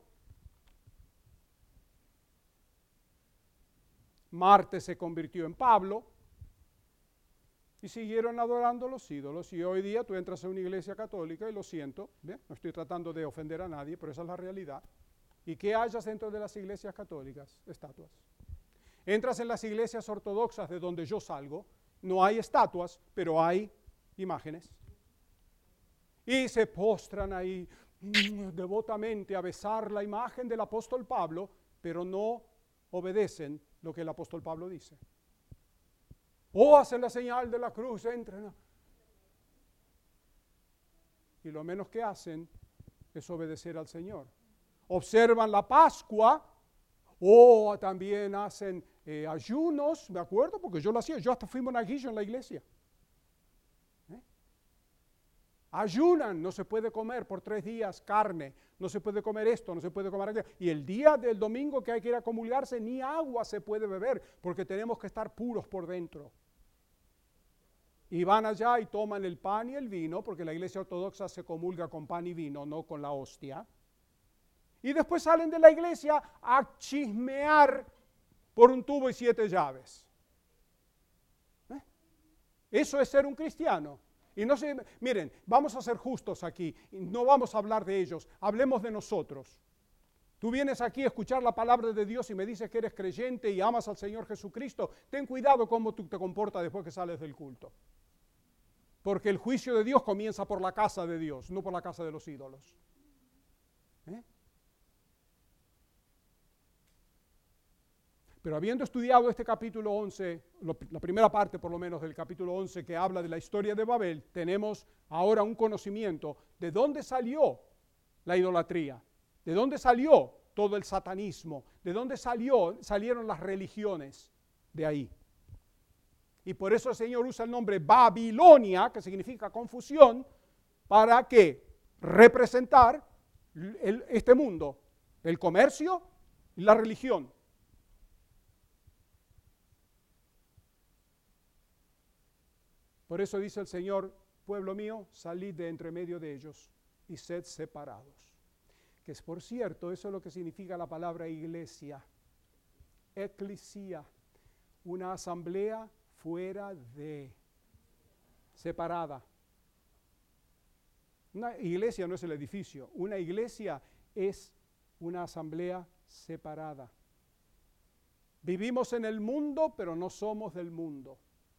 Marte se convirtió en Pablo, y siguieron adorando los ídolos. Y hoy día tú entras a una iglesia católica, y lo siento, ¿bien? No estoy tratando de ofender a nadie, pero esa es la realidad. ¿Y qué hayas dentro de las iglesias católicas? Estatuas. Entras en las iglesias ortodoxas de donde yo salgo, no hay estatuas, pero hay imágenes. Y se postran ahí mmm, devotamente a besar la imagen del apóstol Pablo, pero no obedecen lo que el apóstol Pablo dice. O hacen la señal de la cruz, entran. Y lo menos que hacen es obedecer al Señor. observan la Pascua o también hacen eh, ayunos, me acuerdo, porque yo lo hacía, yo hasta fui monaguillo en la iglesia. ¿Eh? Ayunan, no se puede comer por tres días carne, no se puede comer esto, no se puede comer aquello. Y el día del domingo que hay que ir a comulgarse, ni agua se puede beber, porque tenemos que estar puros por dentro. Y van allá y toman el pan y el vino, porque la iglesia ortodoxa se comulga con pan y vino, no con la hostia. Y después salen de la iglesia a chismear por un tubo y siete llaves. ¿Eh? Eso es ser un cristiano. Y no sé, miren, vamos a ser justos aquí, no vamos a hablar de ellos, hablemos de nosotros. Tú vienes aquí a escuchar la palabra de Dios y me dices que eres creyente y amas al Señor Jesucristo. Ten cuidado cómo tú te comportas después que sales del culto. Porque el juicio de Dios comienza por la casa de Dios, no por la casa de los ídolos. ¿Eh? Pero habiendo estudiado este capítulo once, la primera parte por lo menos del capítulo once que habla de la historia de Babel, tenemos ahora un conocimiento de dónde salió la idolatría, de dónde salió todo el satanismo, de dónde salió, salieron las religiones de ahí. Y por eso el Señor usa el nombre Babilonia, que significa confusión, para que representar el, este mundo, el comercio y la religión. Por eso dice el Señor, pueblo mío, salid de entre medio de ellos y sed separados. Que es, por cierto, eso es lo que significa la palabra iglesia. Eclesia, una asamblea fuera de, separada. Una iglesia no es el edificio, una iglesia es una asamblea separada. Vivimos en el mundo, pero no somos del mundo.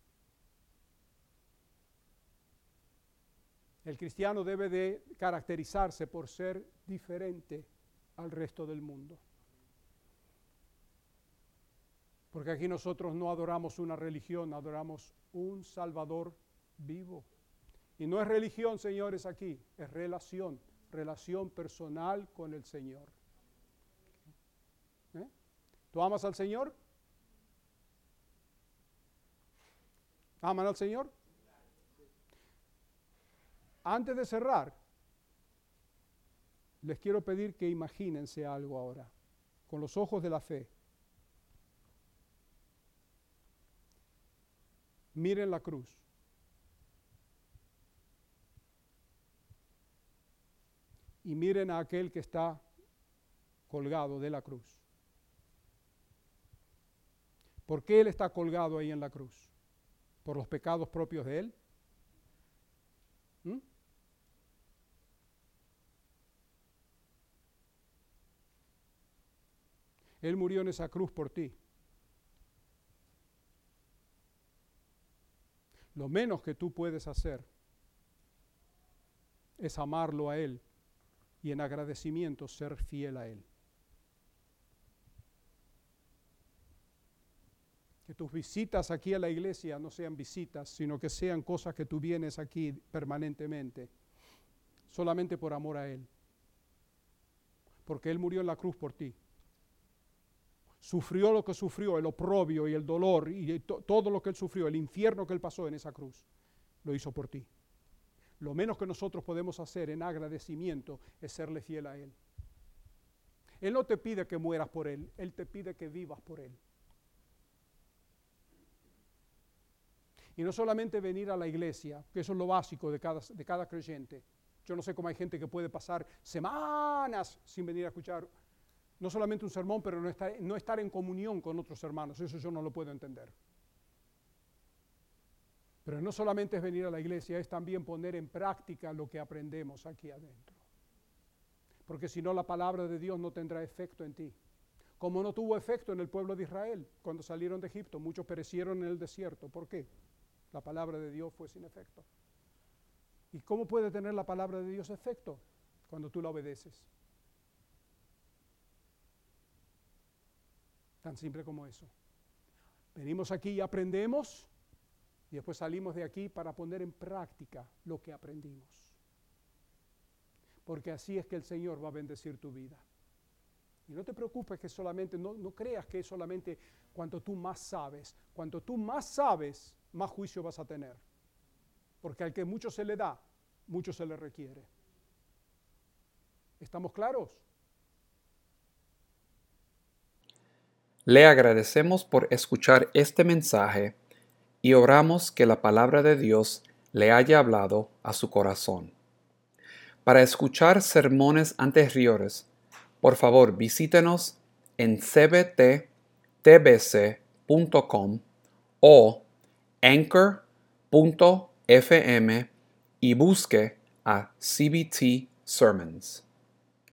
El cristiano debe de caracterizarse por ser diferente al resto del mundo. Porque aquí nosotros no adoramos una religión, adoramos un Salvador vivo. Y no es religión, señores, aquí, es relación, relación personal con el Señor. ¿Eh? ¿Tú amas al Señor? ¿Aman al Señor? Antes de cerrar, les quiero pedir que imagínense algo ahora, con los ojos de la fe. Miren la cruz. Y miren a aquel que está colgado de la cruz. ¿Por qué él está colgado ahí en la cruz? ¿Por los pecados propios de él? ¿Mm? Él murió en esa cruz por ti. Lo menos que tú puedes hacer es amarlo a Él y en agradecimiento ser fiel a Él. Que tus visitas aquí a la iglesia no sean visitas, sino que sean cosas que tú vienes aquí permanentemente, solamente por amor a Él. Porque Él murió en la cruz por ti. Sufrió lo que sufrió, el oprobio y el dolor y to- todo lo que Él sufrió, el infierno que Él pasó en esa cruz, lo hizo por ti. Lo menos que nosotros podemos hacer en agradecimiento es serle fiel a Él. Él no te pide que mueras por Él, Él te pide que vivas por Él. Y no solamente venir a la iglesia, que eso es lo básico de cada, de cada creyente. Yo no sé cómo hay gente que puede pasar semanas sin venir a escuchar no solamente un sermón, pero no estar, no estar en comunión con otros hermanos. Eso yo no lo puedo entender. Pero no solamente es venir a la iglesia, es también poner en práctica lo que aprendemos aquí adentro. Porque si no, la palabra de Dios no tendrá efecto en ti. Como no tuvo efecto en el pueblo de Israel cuando salieron de Egipto, muchos perecieron en el desierto. ¿Por qué? La palabra de Dios fue sin efecto. ¿Y cómo puede tener la palabra de Dios efecto? Cuando tú la obedeces. Tan simple como eso. Venimos aquí y aprendemos y después salimos de aquí para poner en práctica lo que aprendimos. Porque así es que el Señor va a bendecir tu vida. Y no te preocupes que solamente, no, no creas que es solamente cuanto tú más sabes. Cuanto tú más sabes, más juicio vas a tener. Porque al que mucho se le da, mucho se le requiere. ¿Estamos claros? Le agradecemos por escuchar este mensaje y oramos que la palabra de Dios le haya hablado a su corazón. Para escuchar sermones anteriores, por favor visítenos en c b t t b c punto com o anchor punto f m y busque a C B T Sermons.